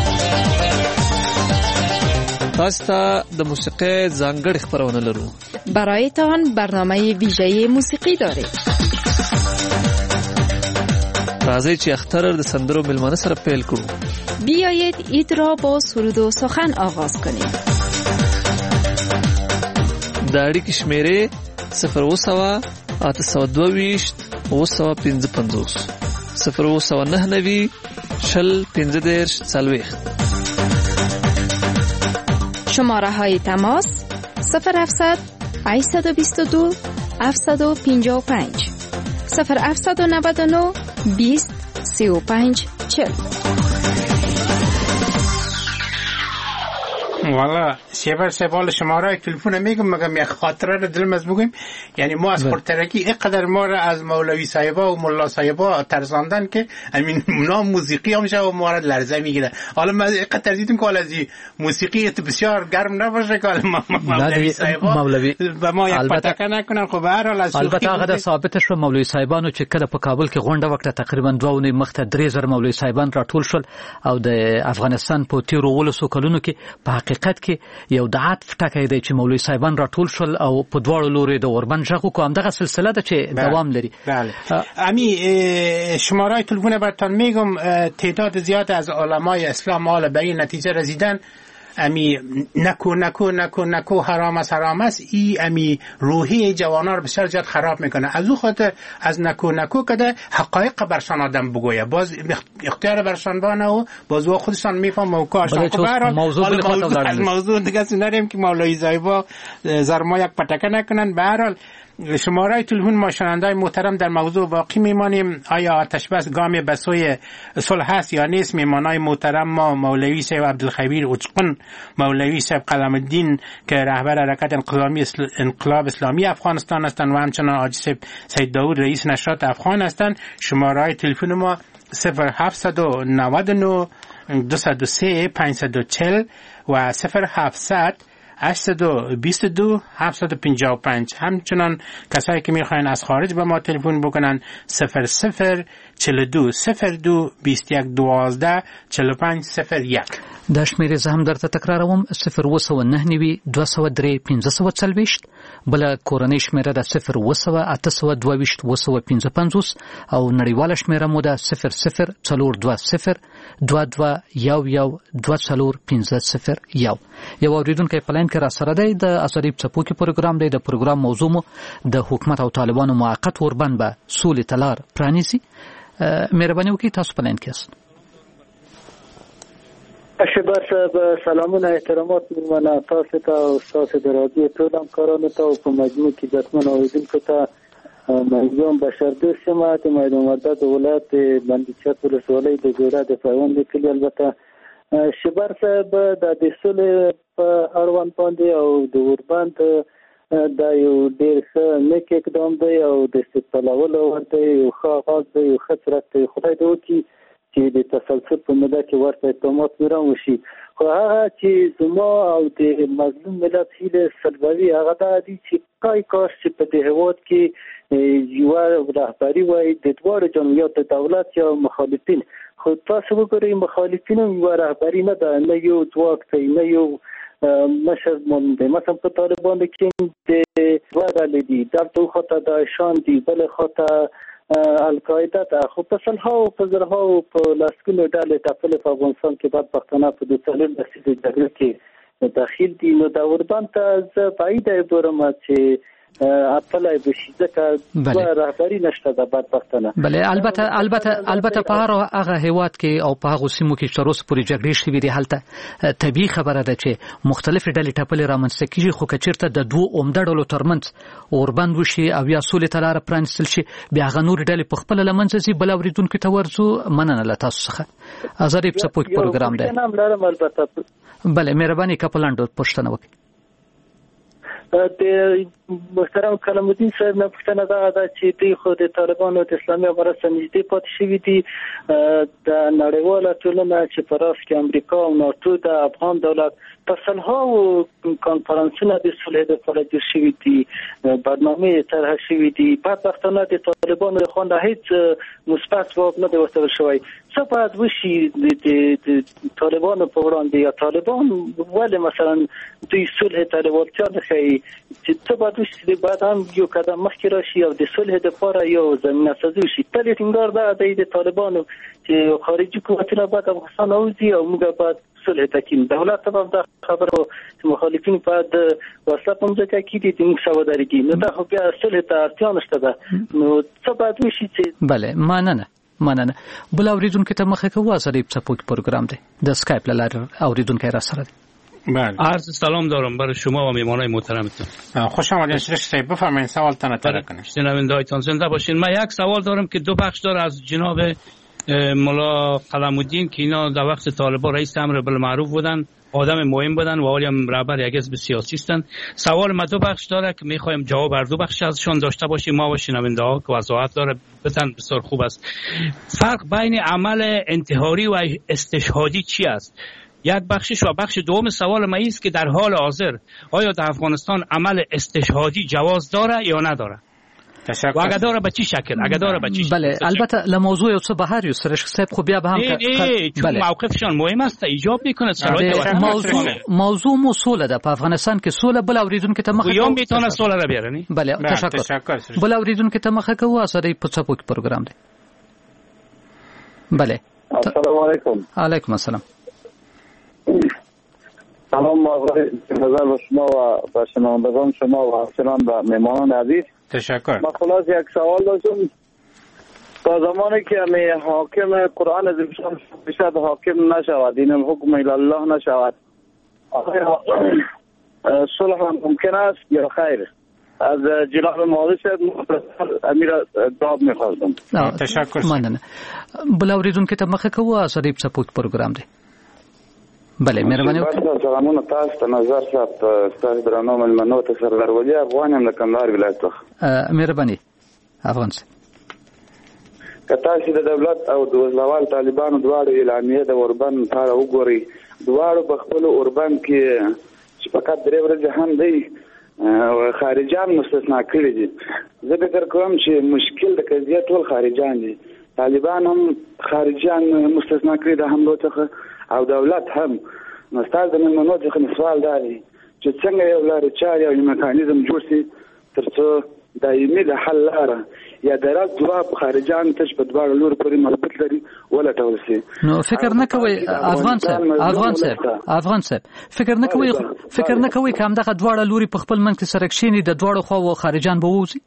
تاسو ته د موسیقۍ ځانګړې خپرونه لرو. برایتان برنامه ویژه موسیقی داریم. راځئ چې اختر د سندرو مېلمانه سره پیل کړو. بیایید عید را با سرود و سخن آغاز کنیم. د اړیکې شمیرې صفر اوه سوه اته سوه دوه ویشت اوه سوه پنځه پنځوس صفر اوه سوه نهه نوي شل پنځه دېرش څلوېښت. شماره های تماس صفر هفتصد هشتصد و بیست و دو هفتصد و پنجاه و پنج صفر هفتصد و نود و نه بیست سی و پنج چهل. والا سیبر سوال شماره تلفن میگم مگم یک خاطره رو دلم از بگیم. یعنی ما از خورترکی اینقدر ما رو از مولوی صاحبا و ملا صاحبا ترساندن که همین نام موسیقی هم میشه و ما رو لرزه میگیره. حالا من اینقدر ترسیدم که حالا از موسیقی بسیار گرم نباشه که حالا مولوی صاحبا و ما یک پتکه نکنن. خب هر حال از البته هغه ثابت شو مولوی صاحبانو چې کله په کابل کې غونډه وکړه تقریبا دوه اونۍ مخته درې زره مولوی صاحبان راټول شول او د افغانستان په تیرو ولسو کلونو کې په حقیقت کې یو د عطف ټکی دی چې مولوي صاحبان راټول شل او په دواړو لوري د اوربند ژغ وکړو. همدغه سلسله ده چې دوام لري. بله امی شماره تلفن براتون میگم تعداد زیاد از علمای اسلام حالا به این نتیجه رسیدن امی نکو نکو نکو نکو حرام است حرام است. ای امی روحی جوانان رو بسیار زیاد خراب میکنه. از او خاطر از نکو نکو کده حقایق برشان آدم بگویه. باز اختیار برشان بانه و باز او خودشان میفهم و کارشان. خب برحال موضوع از موضوع دیگه سنریم که مولوی صاحبا زرما یک پتکه نکنن. برحال شماره تلفن ما شنوندای محترم در موضوع باقی میمانیم. آیا آتش بس گام بسوی صلح است یا نیست؟ میمانای محترم ما مولوی صاحب عبدالخبیر اوچقن، مولوی صاحب قلم الدین که رهبر حرکت انقلابی انقلاب اسلامی افغانستان هستند و همچنان حاجی صاحب سید داود رئیس نشریات افغان هستند. شماره تلفن ما صفر هفتصد و نود و نه دویست و سه پانصد و چهل و صفر هفتصد هشتصد و بیست و دو هفتصد و پنجاه و پنج. همچنان کسایی که میخواین از خارج به ما تلفن بکنن صفر صفر چهل و دو صفر دو بیست و یک دوازده چهل و پنج صفر یک. دا شمیرې زه هم درته تکراروم صفر اوه سوه نهه نوي دوه سوه درې پنځه سوه څلوېښت. بله کورنۍ شمیره ده صفر اوه سوه اته سوه دوه ویشت اوه سوه پنځه پنځوس او نړیواله شمیره مو ده صفر صفر څلور دوه صفر دوه دوه یو یو دوه څلور پنځه صفر یو. یو اوریدونکی په لاین کې را سره دی. د ازادۍ په څپو کې پروګرام دی. د پروګرام موضوع مو د حکومت او طالبانو موقت اوربند به سولې ته لار پرانیزي. مهرباني وکړئ تاسو په لاین کې یاست. شبر صاحب سلامونه احترامات میمنه تاسو ته او تاسو د رادیو ټول همکارانو ته او په مجموع کې ځکمن اوریدونکو ته مېزان بشردوست ما د میدان وردګ ولایت بندیچک ولسوالۍ د جوړه د پیوند کلی. البته شبر صاحب د دسول په اړوند باندې او د اوربند دا یو ډېر ښه نیک اقدام دی او د استقلال ورته یو ښه آغاز دی یو ښه څرک دی. خدای دې وکړي چې د تسلسل په موده کې ورته اقدامات میران وشي. خو هغه چې زما او د مظلوم ملت هیله سلبوي هغه دا دي چې کای کاش چې په دې هېواد کې یو رهبري وای د دوه جمهوریت د دولت یا مخالفین. خو تاسو وګورئ مخالفین یو رهبري نه ده، نه یو ځواک دی، نه یو مشر مونږ دی. مثلا په طالبان کې د دوه ډلې دي، دلته خاطر داعشان دي، بل خاطر القاعده ده. خو په سلها او په زرها او په لاسکونو ډلې تپل په افغانستان کې بدبختانه په دوه څلور لسیزه جګړه کې داخل دي. نو دا اوربند ته زه بعیده ګورم چې اپلای بشي ځکه رهبري نشته د بدبختانه. بله البته البته البته په هغه هیواد کې او په هغه سیمو کې چې تر اوسه پورې جګړې شوې دي هلته طبیعي خبره ده چې مختلفې ډلې ټپلې رامنځته کېږي. خو که چېرته د دوو عمده ډلو ترمنځ اوربند وشي او یا سولې ته لاره پرانیستل شي بیا هغه نورې ډلې په خپله له منځه ځي. بل اورېدونکي ته ورځو. مننه له تاسو څخه. ازادۍ په څپو کې پروګرام دی. بله مهرباني که په لنډو پوښتنه وکړئ. د محترم کلام الدین صاحب نه پوښتنه دا ده چې دوی خو د طالبانو د اسلامي امارت سره نږدې پاتې شوي دي. د نړیواله ټولنه چې په راس کې امریکا او ناټو د افغان دولت پسلها و کنفرانسونه د صلح لپاره جوړ شوي دي، برنامه طرح شوي دي. بدبختانه د طالبانو له خوا هیڅ مثبت ځواب نه دی ورکړل شوی. څه باید وشي د طالبانو په وړاندې، یا طالبان ولې مثلا دوی صلح ته لېوالتیا نه ښیي؟ چې څه باید وشي؟ باید هم یو قدم مخکې راشي او د صلح لپاره یو زمینه سازي وشي. تل یې ټینګار ده د طالبانو چې خارجي قوتونه باید افغانستان راوځي او موږ باید صلح تکیم. دولت ته هم دا خبره چې مخالفین باید وسله په مځکه کې دي، موږ سوداګري نو دا خو بیا صلح ته اړتیا نشته ده. نو څه باید وشي چې بله مننه مننه. بل اوریدونکو ته مخه کوو ازادي پڅپوک پروګرام دی د اسکایپ لاله اوریدونکو را سره دی. بله عرض سلام دارم برای شما و میهمانای محترمتون. خوش آمدید شریف، بفرمایید سوالتون رو طرح کنید. شنونده‌هایتان زنده باشین. من یک سوال دارم که دو بخش داره از جناب ملا قلم‌الدین که اینا در وقت طالبان رئیس امر بالمعروف بودن، آدم مهم بودن و حالی هم رهبر یک حزب سیاسی هستند. سوال ما دو بخش داره که می‌خوایم جواب هر دو بخش ازشون داشته باشیم ما و شنونده‌ها که وضاحت داره بتن بسیار خوب است. فرق بین عمل انتحاری و استشهادی چی است؟ یک بخشش و بخش دوم سوال ما است که در حال حاضر آیا در افغانستان عمل استشهادی جواز داره یا نداره؟ و اگه داره به چی شکل؟ اگه داره به چی شکل؟ بله البته لموضوع یو څه بهر یو سره صاحب خو بیا به هم نه چون موقفشان مهم است ایجاب میکنه شرایط موضوع موضوع مو سوله ده په افغانستان کې سوله بل اوریدونکو ته مخه یوم میتونه سوله را بیارنی. بله تشکر. بل اوریدونکو ته مخه کوو ازادي پڅپوک پروګرام دی. بله السلام علیکم. علیکم السلام. سلام آقای نظر به شما و به شنوندگان شما و همچنان به مهمانان عزیز. تشکر. من خلاص یک سوال داشتم. تا زمانی که می حاکم قرآن عظیم شان بشد حاکم نشود، دین الحکم الی الله نشود، آیا صلح ممکن است یا خیر؟ از جناب معالی صاحب امیر داد می‌خواستم. تشکر. مننه. بل اوریدونکو ته مخه کوو ازادي پڅپوک پروګرام دی. بله مهرباني وکړئ. سلامونه تاسو ته نظر صاحب، تاسو درنو ملمنو ته سردار ولی افغان هم د کندهار ولایت څخه. مهرباني افغان صاحب. که تاسو د دولت او د وزلوال طالبانو دواړو اعلامیه د اوربند لپاره وګورئ، دواړو په خپل اوربند کې چې فقط درې ورځې هم دی خارجان مستثنا کړي دي. زه فکر کوم چې مشکل د قضیه ټول خارجان دي. طالبان هم خارجان مستثنا کړي د حملو څخه او دولت هم. نو ستاسو د ملمنو څخه سوال دا دی چې څنګه یو لارې چارې او میکانیزم جوړ شي ترڅو دایمي د حل لاره یا د رد جواب خارجان ته په دواړو لورو پورې مربوط لري ولټول شي. نو فکر نه کوي افغان صاحب افغان صاحب افغان صاحب فکر نه کوي فکر نه کوي کوم دغه دواړه لوري په خپل منځ کې سره کښینی د دواړو خواو خارجان به ووځي؟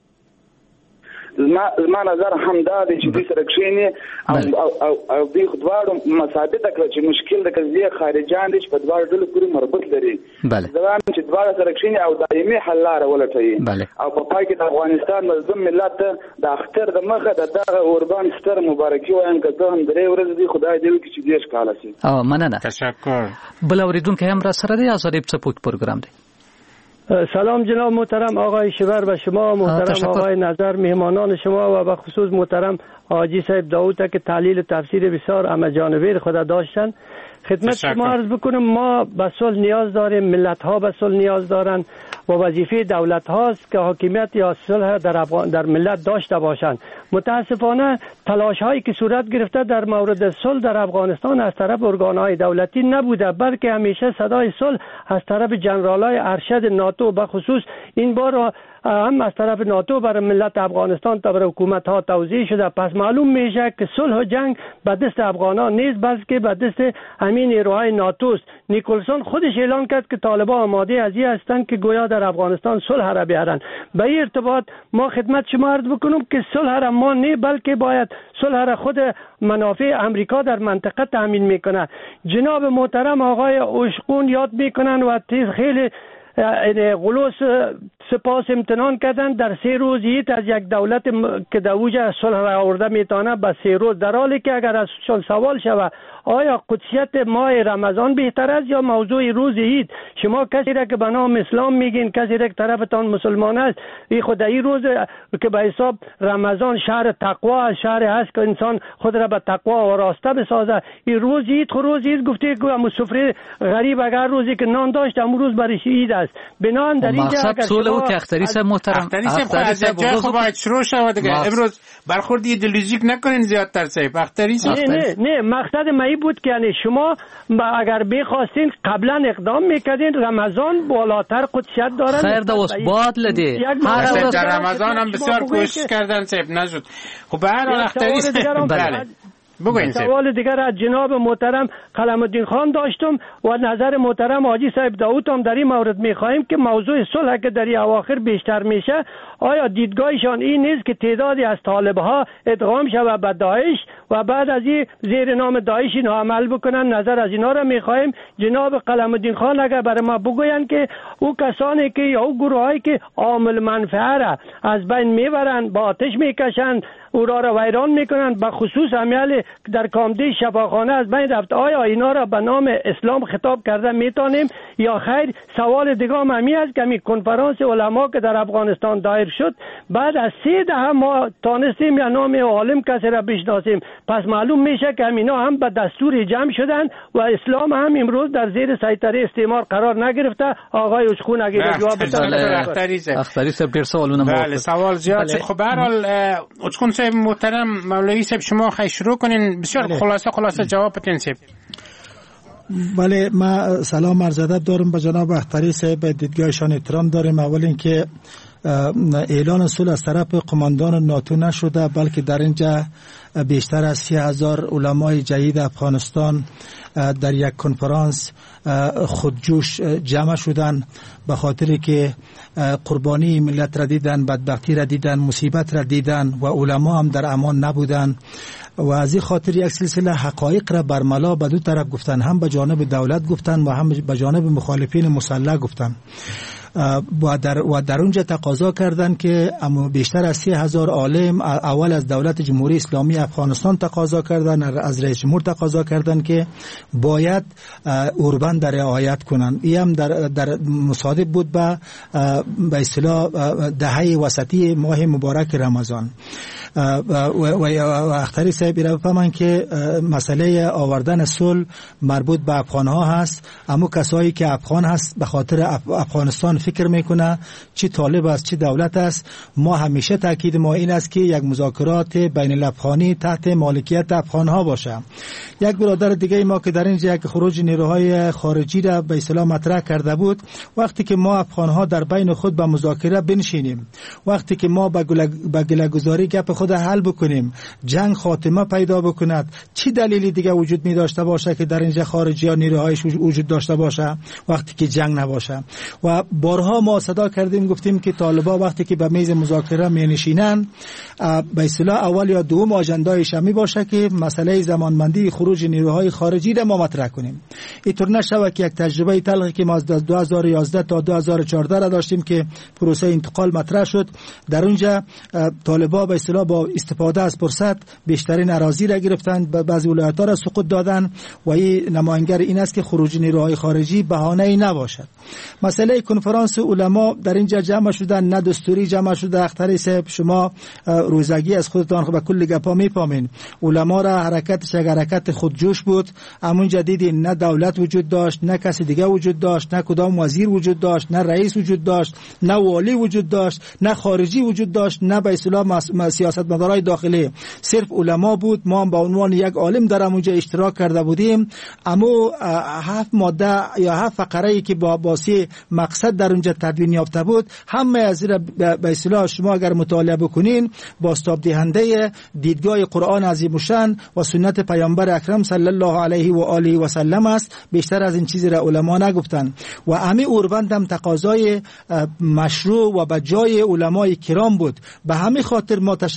زما زما نظر هم دا دی چې دوی سره کښیني او او او دوی خدواړو مثابته کړ چې مشکل د قضیه خارجان دي چې په دواړو ډلو پورې مربوط لري. ځوان چې دواړه سره کښیني او دایمي حل لاره ولټوي او په پای کې د افغانستان مظلوم ملت د اختر د مخه د دغه اوربان ستر مبارکي وایم که څه هم درې ورځې دي خدای دې وکړي چې دېرش کاله شي. او مننه. تشکر. بل اوریدونکو هم را سره دی ازادي پڅپوک پروګرام دی. سلام جناب محترم آقای شیور و شما محترم آقای نظر مهمانان شما و به خصوص محترم حاجی صاحب داوود که تحلیل و تفسیر بسیار همه‌جانبه خدا داشتن. خدمت شما عرض بکنم ما به صلح نیاز داریم، ملت ها به صلح نیاز دارند و وظیفه دولت هاست که حاکمیت یا صلح در افغان در ملت داشته باشند. متاسفانه تلاش هایی که صورت گرفته در مورد صلح در افغانستان از طرف ارگان های دولتی نبوده، بلکه همیشه صدای صلح از طرف جنرال های ارشد ناتو به خصوص این بار هم از طرف ناتو برای ملت افغانستان تا برای حکومت ها توزیع شده. پس معلوم میشه که صلح و جنگ به دست افغانان نیست بلکه به دست همین نیروهای ناتو است. نیکلسون خودش اعلان کرد که طالبان آماده از این هستند که گویا در افغانستان صلح را بیارن. به این ارتباط ما خدمت شما عرض بکنم که صلح را ما نه بلکه باید صلح را خود منافع امریکا در منطقه تامین میکنه. جناب محترم آقای عشقون یاد میکنن و تیز خیلی غلوس سپاس امتنان کردن در سه روز یت از یک دولت که در اوج صلح را آورده میتونه به سه روز، در حالی که اگر ازشان سوال شود آیا قدسیت ماه رمضان بهتر است یا موضوع روز عید؟ شما کسی را که به نام اسلام میگین، کسی را که طرفتان مسلمان است، این خود این روز که به حساب رمضان شهر تقوا است، شهر هست که انسان خود را به تقوا و راسته بسازه. این روز عید خود روز عید گفته که هم سفره غریب اگر روزی که نان داشت امروز برش عید است. بنان در اینجا مقصد سوله و که اختری صاحب محترم اختری صاحب از جای خود باید شروع شود دیگه. امروز برخورد ایدئولوژیک نکنین زیادتر صاحب. اختری صاحب نه نه نه مقصد ما بود که یعنی شما اگر بخواستین قبلا اقدام میکردین. رمضان بالاتر قدسیت دارن. خیر دوست باد لده هر روز در رمضان هم بسیار کوشش کردن صاحب نشد. خب به هر حال اختری بله بگوین سوال دیگر از جناب محترم قلم الدین خان داشتم و نظر محترم حاجی صاحب داوود هم در این مورد میخواهیم که موضوع صلح که در اواخر بیشتر میشه، آیا دیدگاهشان این نیست که تعدادی از طالبها ادغام شود به داعش و بعد از این زیر نام داعش اینا عمل بکنن؟ نظر از اینا را میخواهیم. جناب قلم الدین خان اگر برای ما بگوین که او کسانی که یا او گروهایی که عامل منفعه را از بین میبرن، با آتش میکشن، او را را ویران میکنن، به خصوص امیال در کامده شفاخانه از بین رفت، آیا اینا را به نام اسلام خطاب کرده میتونیم یا خیر؟ سوال دیگه هم همی است که می کنفرانس علما که در افغانستان دایر شد، بعد از سه دهه ما تانستیم یا نام عالم کسی را بشناسیم، پس معلوم میشه که همینا هم به دستور جمع شدن و اسلام هم امروز در زیر سیطره استعمار قرار نگرفته. آقای اچخون اگه جواب بده. اختری صاحب دیر سوالونه موافق. بله سوال زیاد شد. خب به هر حال اچخون صاحب محترم، مولوی صاحب شما خیلی شروع کنین، بسیار خلاصه خلاصه جواب بدین صاحب. بله ما سلام عرض ادب دارم به جناب اختری صاحب، دیدگاهشان احترام داریم. اول اینکه اعلان صلح از طرف قماندان ناتو نشده، بلکه در اینجا بیشتر از سی هزار علمای جدید افغانستان در یک کنفرانس خودجوش جمع شدن به خاطر که قربانی ملت را دیدن، بدبختی را دیدن، مصیبت را دیدن و علما هم در امان نبودن و از این خاطر یک سلسله حقایق را برملا به دو طرف گفتن، هم به جانب دولت گفتن و هم به جانب مخالفین مسلح گفتن و در, و در اونجا تقاضا کردن که اما بیشتر از سی هزار عالم اول از دولت جمهوری اسلامی افغانستان تقاضا کردن، از رئیس جمهور تقاضا کردن که باید اوربند در رعایت کنن. این هم در, در مصادف بود به به اصطلاح دهه وسطی ماه مبارک رمضان. و اختری صاحب را بفهمن که مسئله آوردن صلح مربوط به افغان ها هست، اما کسایی که افغان هست به خاطر افغانستان فکر میکنه، چی طالب است چی دولت است. ما همیشه تاکید ما این است که یک مذاکرات بین الافغانی تحت مالکیت افغان ها باشه. یک برادر دیگه ما که در اینجا یک خروج نیروهای خارجی را به اصطلاح مطرح کرده بود، وقتی که ما افغان ها در بین خود به مذاکره بنشینیم، وقتی که ما به گله‌گذاری گپ خود حل بکنیم، جنگ خاتمه پیدا بکند، چی دلیلی دیگه وجود می داشته باشه که در اینجا خارجی ها نیروهایش وجود داشته باشه وقتی که جنگ نباشه؟ و بارها ما صدا کردیم گفتیم که طالبا وقتی که به میز مذاکره می نشینن، به اصطلاح اول یا دوم آجندایش می باشه که مسئله زمانبندی خروج نیروهای خارجی را ما مطرح کنیم. اینطور نشود که یک تجربه تلخی که ما از دو هزار و یازده تا دو هزار و چهارده را داشتیم که پروسه انتقال مطرح شد، در اونجا طالبا به اصطلاح با استفاده از فرصت بیشترین اراضی را گرفتن، بعضی ولایت‌ها را سقوط دادن و این نماینگر این است که خروج نیروهای خارجی بهانه‌ای نباشد. مسئله کنفرانس علما در اینجا جمع شدن، نه دستوری جمع شده. اختری صاحب شما روزگی از خودتان به کل گپا میفهمین. علما را حرکتش یک حرکت خودجوش بود، اما جدیدی نه دولت وجود داشت، نه کسی دیگه وجود داشت، نه کدام وزیر وجود داشت، نه رئیس وجود داشت، نه والی وجود داشت، نه خارجی وجود داشت، نه به اصطلاح سیاستمدارای داخلی. صرف علما بود. ما هم با عنوان یک عالم در اونجا اشتراک کرده بودیم، اما هفت ماده یا هفت فقره که با باسی مقصد در اونجا تدوین یافته بود، همه از را به اصطلاح شما اگر مطالعه بکنین بازتاب دهنده دیدگاه قرآن عظیم الشان و سنت پیامبر اکرم صلی الله علیه و آله و سلم است. بیشتر از این چیزی را علما نگفتن و همه اوربند هم تقاضای مشروع و به جای علمای کرام بود. به همین خاطر ما تشکر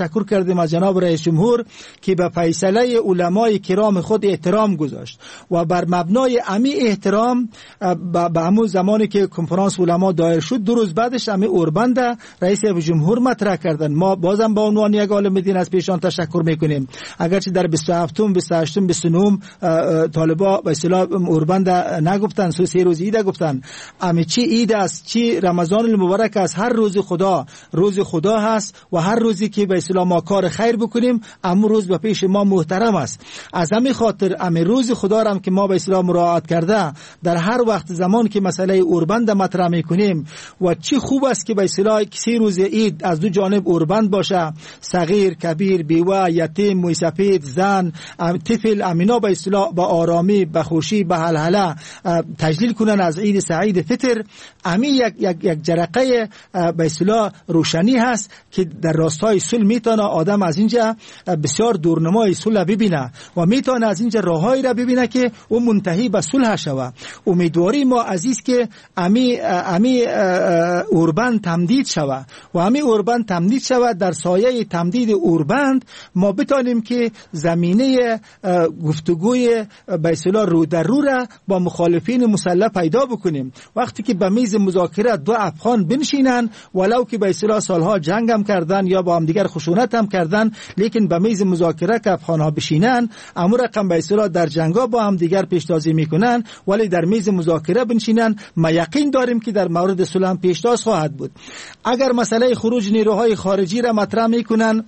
تشکر کردیم از جناب رئیس جمهور که به فیصله علمای کرام خود احترام گذاشت و بر مبنای امی احترام به همون زمانی که کنفرانس علما دایر شد دو روز بعدش امی اوربند رئیس جمهور مطرح کردن. ما بازم با عنوان یک عالم دین از پیشان تشکر میکنیم، اگرچه در بیست و هفتم بیست و هشتم بیست و نهم طالبا به اصطلاح اوربند نگفتن، سه سه روز عید گفتن. امی چی عید است، چی رمضان المبارک است، هر روز خدا روز خدا هست و هر روزی که به اصطلاح ما کار خیر بکنیم امو روز به پیش ما محترم است. از همین خاطر امی روز خدا را هم که ما به اصطلاح مراعات کرده در هر وقت زمان که مسئله اوربند مطرح میکنیم و چی خوب است که به اصطلاح سی روز عید از دو جانب اوربند باشه، صغیر کبیر بیوه یتیم موی سفید زن طفل امینا به اصطلاح با آرامی به خوشی به هلهله تجلیل کنن از عید سعید فطر. امی یک یک یک جرقه به اصطلاح روشنی هست که در راستای صلح میتونه آدم از اینجا بسیار دورنمای صلح ببینه و میتونه از اینجا راههایی را ببینه که او منتهی به صلح شود. امیدواری ما عزیز که امی امی اوربند تمدید شود و امی اوربند تمدید شود. در سایه تمدید اوربند ما بتانیم که زمینه گفتگوی به اصطلاح رو در رو را با مخالفین مسلح پیدا بکنیم. وقتی که به میز مذاکره دو افغان بنشینن ولو که به اصطلاح سالها جنگ هم کردن یا با هم دیگر خشونت هم کردن، لیکن به میز مذاکره که افغان ها بشینن امو رقم به اصطلاح در جنگا با هم دیگر پیشتازی میکنن ولی در میز مذاکره بنشینن، ما یقین داریم که در مورد صلح پیشتاز خواهد بود. اگر مسئله خروج نیروهای خارجی را مطرح میکنن،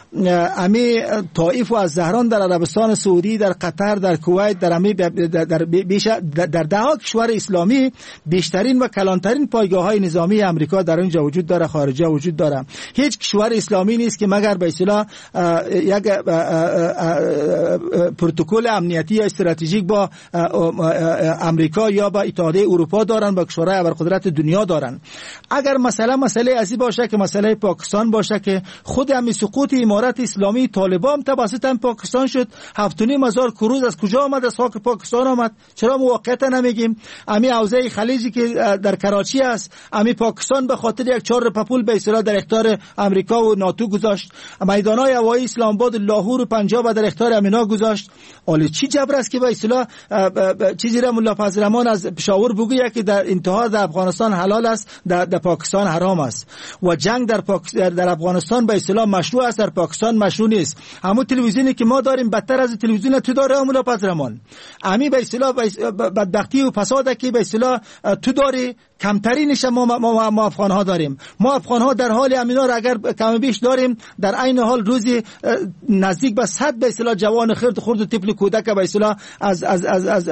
امی طائف و از زهران در عربستان سعودی، در قطر، در کویت، در امی در بیش در ده ها کشور اسلامی بیشترین و کلانترین پایگاه های نظامی امریکا در اینجا وجود داره، خارجه وجود داره. هیچ کشور اسلامی نیست که مگر به اصطلاح یک پروتکل امنیتی یا استراتژیک با امریکا یا با اتحادیه اروپا دارن، با کشورهای ابرقدرت دنیا دارن. اگر مسئله مسئله ازی باشه که مسئله پاکستان باشه که خود همین سقوط امارات اسلامی طالبان توسط هم پاکستان شد، هفت و نیم هزار کروز از کجا آمد؟ از خاک پاکستان آمد. چرا موقتا نمیگیم؟ امی حوزه خلیجی که در کراچی است، امی پاکستان به خاطر یک چهار پپول به اصطلاح در اختیار امریکا و ناتو گذاشت. میدانهای هوایی اسلام آباد، لاهور و پنجاب در اختیار امینا گذاشت. حالا چی جبر است که به اصطلاح چیزی را ملا فضل رحمان از پشاور بگویه که در انتها در افغانستان حلال است، در, در پاکستان حرام است و جنگ در پاک... در افغانستان به اصطلاح مشروع است، در پاکستان مشروع نیست. همون تلویزیونی که ما داریم بدتر از تلویزیون تو داره امولا پزرمان. امی به اصطلاح بدبختی و فساد که به اصطلاح تو داری کمترینش ما ما, ما افغان ها داریم. ما افغان ها در حال امینا را اگر کم بیش داریم، در عین حال روزی نزدیک به صد به اصطلاح جوان خرد خرد و طفل کودک به اصطلاح از از از از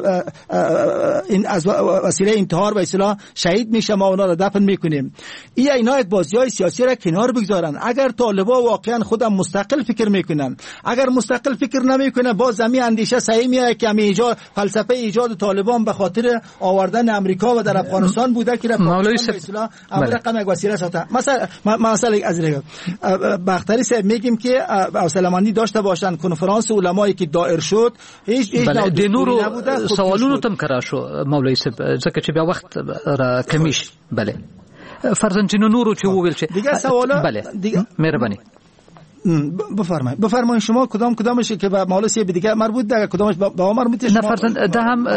این از وسیله انتحار به اصطلاح شهید میشه، ما اونا را دفن میکنیم. این اینا یک بازیای سیاسی را کنار بگذارن. اگر طالبا واقعا خودم مستقل فکر میکنن، اگر مستقل فکر نمیکنن، باز زمین اندیشه صحیح میاد که می ایجاد فلسفه ایجاد طالبان به خاطر آوردن امریکا و در افغانستان بوده که مولوی به اصطلاح امر رقم یک وسیله ساته. مثلا مثلا از دیگه بختری صاحب میگیم که حوصله‌مندی داشته باشن. کنفرانس علمایی که دایر شد هیچ هیچ بله د نورو سوالونو تم کرا شو مولوی صاحب ځکه چې بیا وخت را کمیش. بله فرزندینو نورو چې وویل چې دیگه سوالا بله مهرباني بفرمایید بفرمایید شما کدام کدامش که به مولوی دیگه مربوط ده، کدامش به عمر مربوط نه فرزند ده هم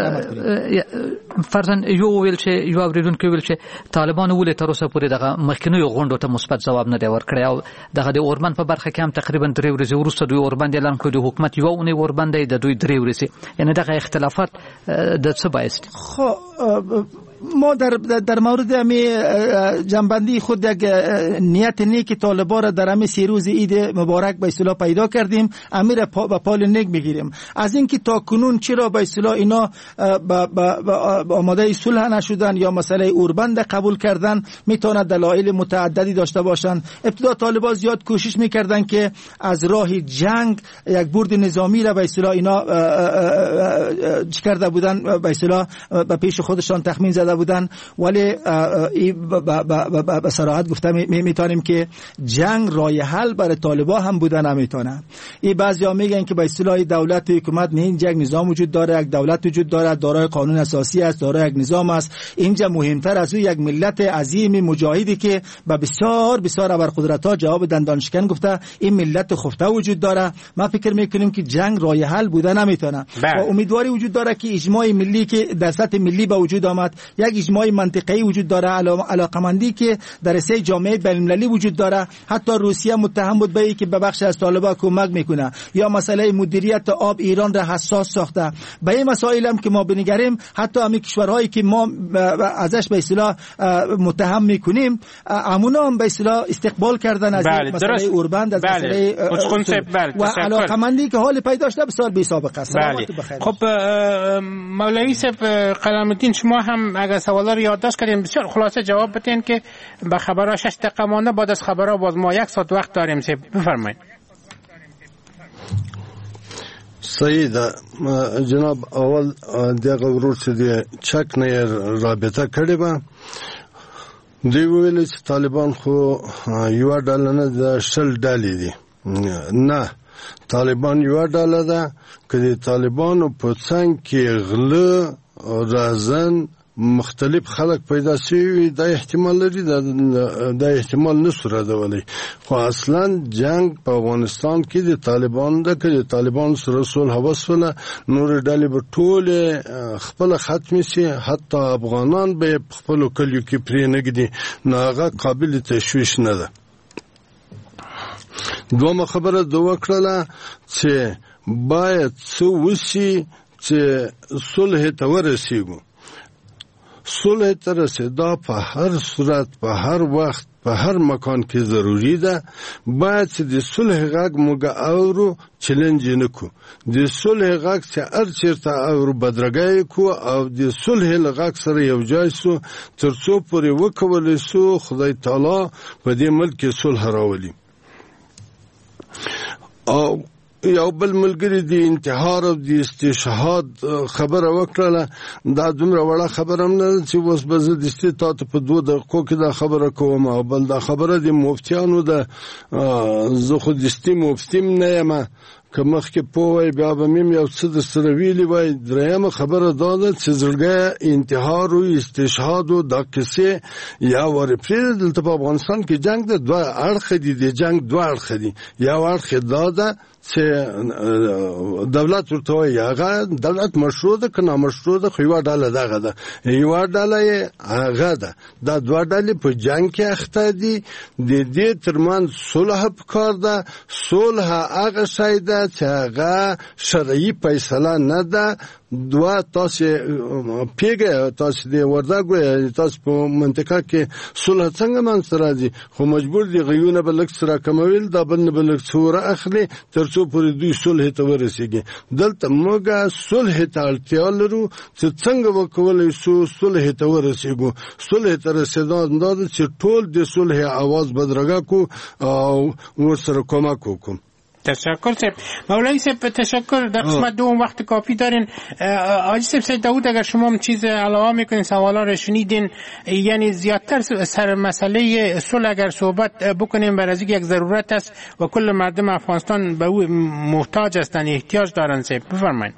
فرزند یو ویل چې یو اوریدونکو ویل چې طالبان ولې تر اوسه پورې دغه مخکینی غونډو ته مثبت جواب نه دی ورکړی او دغه د اوربند په برخه کې هم تقریبا درې ورځې وروسته دوی اوربند اعلان کړ د حکومت یو اونۍ اوربند دی د دوی درې ورځې، یعنی دغه اختلافات د څه باعث دي؟ خو ما در در مورد امی جنبندی خود یک نیت نیک طالبا را در امی سی روز عید مبارک به اصطلاح پیدا کردیم، امیر پا به پال نیک میگیریم. از اینکه تا کنون چرا به اصطلاح اینا با آماده صلح نشدن یا مسئله اوربند قبول کردن، میتونه دلایل متعددی داشته باشن. ابتدا طالبا زیاد کوشش میکردن که از راه جنگ یک برد نظامی را به اصطلاح اینا چی کرده بودن، به اصطلاح به پیش خودشان تخمین زده کرده بودن، ولی به صراحت گفته میتونیم که جنگ راه حل برای طالبان هم بوده نمیتونه. این بعضیا میگن که به اصطلاح دولت حکومت نه، اینجا یک نظام وجود داره، یک دولت وجود داره، دارای قانون اساسی است، دارای یک نظام است. اینجا مهمتر از او یک ملت عظیم مجاهدی که به بسیار بسیار ابرقدرت‌ها جواب دندانشکن گفته این ملت خفته وجود داره. ما فکر میکنیم که جنگ راه حل بوده نمیتونه و امیدواری وجود داره که اجماع ملی که در سطح ملی به وجود آمد، یک اجماع منطقه‌ای وجود داره، علاقمندی که در سه جامعه بین‌المللی وجود داره. حتی روسیه متهم بود به اینکه به بخش از طالبان کمک میکنه، یا مسئله مدیریت آب ایران را حساس ساخته. به این مسائل هم که ما بنگریم، حتی همین کشورهایی که ما ازش به اصطلاح متهم میکنیم همونا هم به اصطلاح استقبال کردن از بله، مسئله اوربند، از مسئله بله. و علاقمندی که حال پیدا شده بسیار بی سابقه است. بله. خب مولوی صاحب قلم الدین، شما هم اگر سوالا رو یادداشت کردین بسیار خلاصه جواب بدین که به خبرها شش دقیقه مانده، بعد از خبرها باز ما یک ساعت وقت داریم. صاحب بفرمایید. صحیح ده جناب، اول دغه ورور چې د چک نه رابطه کړې به دوی ویل چې طالبان خو یو ډله نه د شل ډلې دي. نه، طالبان یو ډله ده که د طالبانو په څنګ کې غله رازن مختلف خلق پیدا شوی، دا احتمال لري، دا احتمال نشو ردولی. خو اصلا جنگ په افغانستان کې د طالبان ده، که د طالبان سره صلح وسوله نور ډلې به ټول خپل ختم شي، حتی افغانان به خپل کلیو کې پرې نګدي، نو هغه قابل تشویش نه ده. دومره خبره دوه کړله چې باید څه وشي چې صلح ته ورسیږو. صلح ته رسیدا په هر صورت، په هر وخت، په هر مکان کې ضروری ده. باید چې د صلح غږ موږ اورو، چیلنج نه کو. د صلح غږ چې هر چیرته اورو بدرګۍ کو، او د صلح غږ سره یو ځای سو تر څو پورې وکولای سو خدای تعالی په دې ملک کې صلح راولي. او یو بل ملګری د انتحار او د استشهاد خبره وکړه. دا دومره وړه خبره هم نه چې اوس به زه دستي تا ته په دوه دقیقو کې دا خبره کوم. او بل دا خبره د مفتیانو ده، زه خو دستي مفتیم نه یم، که مخکې پوه وای بیا به میم یو څه در سره ویلي وای. درېیمه خبره دا ده چې زړګی انتحار او استشهاد او دا کیسې یا ورې پرېږده. دلته په افغانستان کې جنګ ده، دوه اړخه دي، د جنګ دوه اړخه دي. یو اړخ دا ده چې دولت ورته وایي هغه دولت مشروع ده که نامشروع ده، خو یوه ډله دغه ده، یوه ډله یې هغه ده. دا دوه ډلې په جنګ کې اخته دي. د دې ترمنځ صلح پکار ده. صلح هغه شی ده چې هغه شرعي فیصله نه ده. دوه تاسو پیګه تاسو دی ورداګو تاسو په منطقه کې صلح څنګه منځ راځي، خو مجبور دي غيونه بلک سره کمویل، دا بل نه بلک څوره اخلي تر څو پورې دوی صلح ته ورسیږي. دلته موږ صلح ته اړتیا لرو چې څنګه وکولای شو صلح ته ورسیږو. صلح ته رسیدل دا چې ټول د صلح आवाज بدرګه کو او ورسره کومک وکړو. تشکر صاحب. مولوی صاحب تشکر. در قسمت دوم وقت کافی دارین. حاجی صاحب سید داود اگر شما هم چیز علاوه میکنین، سوالا رو شنیدین، یعنی زیادتر سر مسئله صلح اگر صحبت بکنیم بر از یک ضرورت است و کل مردم افغانستان به او محتاج هستند، احتیاج دارن. صاحب بفرمایید.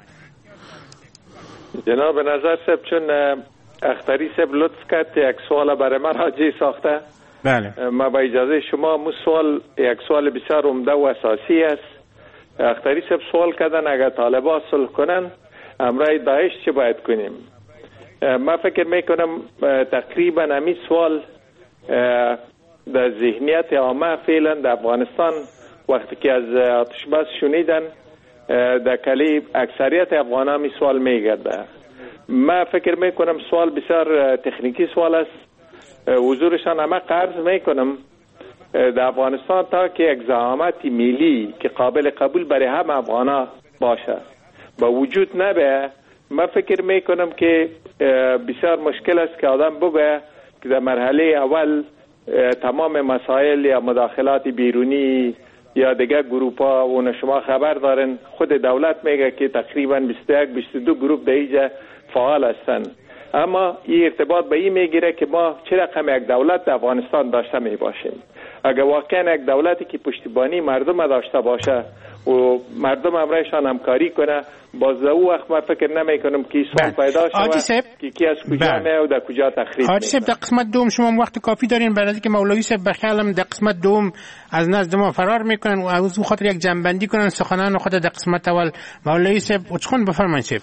جناب نظر صاحب، چون اختری صاحب لطف کرد یک سوال برای من حاجی ساخته. بله. ما با اجازه شما مو سوال یک سوال بسیار عمده و اساسی است. اختری صاحب سوال کردن اگر طالبان صلح کنن امرای داعش چه باید کنیم؟ ما فکر میکنم تقریبا همین سوال در ذهنیت عامه فعلا در افغانستان وقتی که از آتش بس شنیدن در کلی اکثریت افغانان می سوال میگرده. ما فکر میکنم سوال بسیار تکنیکی سوال است. حضورشان همه قرض میکنم در افغانستان تا که یک زعامت ملی که قابل قبول برای هم افغانا باشه با وجود نبه، من فکر میکنم که بسیار مشکل است که آدم بگه که در مرحله اول تمام مسائل یا مداخلات بیرونی یا دیگه گروپ ها و شما خبر دارن، خود دولت میگه که تقریبا بیست و یک بیست و دو گروپ در اینجا فعال هستن. اما این ارتباط به این میگیره که ما چه رقم یک دولت در افغانستان داشته می باشیم. اگر واقعا یک دولتی که پشتیبانی مردم داشته باشه و مردم امرایشان همکاری کنه، باز او وقت ما فکر نمی کنم که سوال پیدا شود که کی از کجا میاد و در کجا تخریب حاجی صاحب در قسمت دوم شما وقت کافی دارین برای اینکه مولوی صاحب بخیالم در قسمت دوم از نزد ما فرار میکنن و از او خاطر یک جنبندی کنن سخنان خود در قسمت اول. مولوی صاحب اچخون بفرمایید.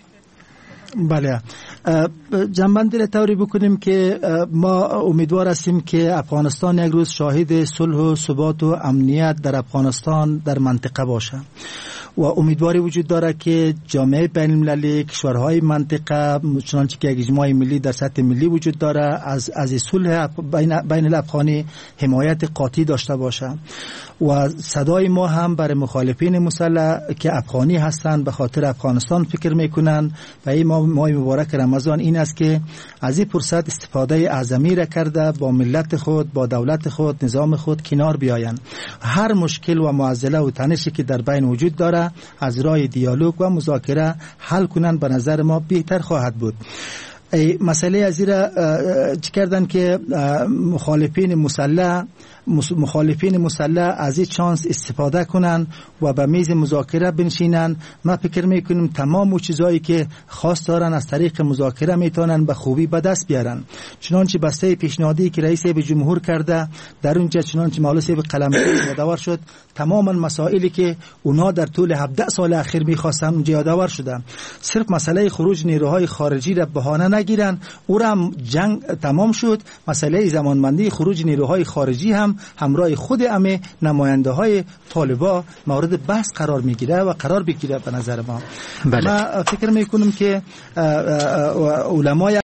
بله، جنبندی را طوری بکنیم که ما امیدوار هستیم که افغانستان یک روز شاهد صلح و ثبات و امنیت در افغانستان در منطقه باشه و امیدواری وجود داره که جامعه بین المللی، کشورهای منطقه، چنانچه که یک اجماع ملی در سطح ملی وجود داره، از از صلح بین بین الافغانی حمایت قاطع داشته باشه و صدای ما هم برای مخالفین مسلح که افغانی هستند به خاطر افغانستان فکر میکنن و این ماه مبارک رمضان این است که از این فرصت استفاده اعظمی را کرده با ملت خود، با دولت خود، نظام خود کنار بیایند. هر مشکل و معضله و تنشی که در بین وجود داره از راه دیالوگ و مذاکره حل کنن به نظر ما بهتر خواهد بود. مسئله از این را چی کردن که مخالفین مسلح مخالفین مسلح از این چانس استفاده کنن و به میز مذاکره بنشینن. ما فکر میکنیم تمام اون چیزایی که خواست دارن از طریق مذاکره میتونن به خوبی به دست بیارن. چنانچه بسته پیشنهادی که رئیس جمهور کرده در اونجا، چنانچه مولوی صاحب قلمرو یادآور شد، تمام مسائلی که اونا در طول هفده سال اخیر میخواستن اونجا یادآور شدن. صرف مسئله خروج نیروهای خارجی را بهانه نگیرن، او را جنگ تمام شد. مسئله زمانبندی خروج نیروهای خارجی هم همراه خود همه نماینده های طالبان مورد بحث قرار میگیره و قرار بگیره به نظر ما. بله. ما فکر میکنم که علمای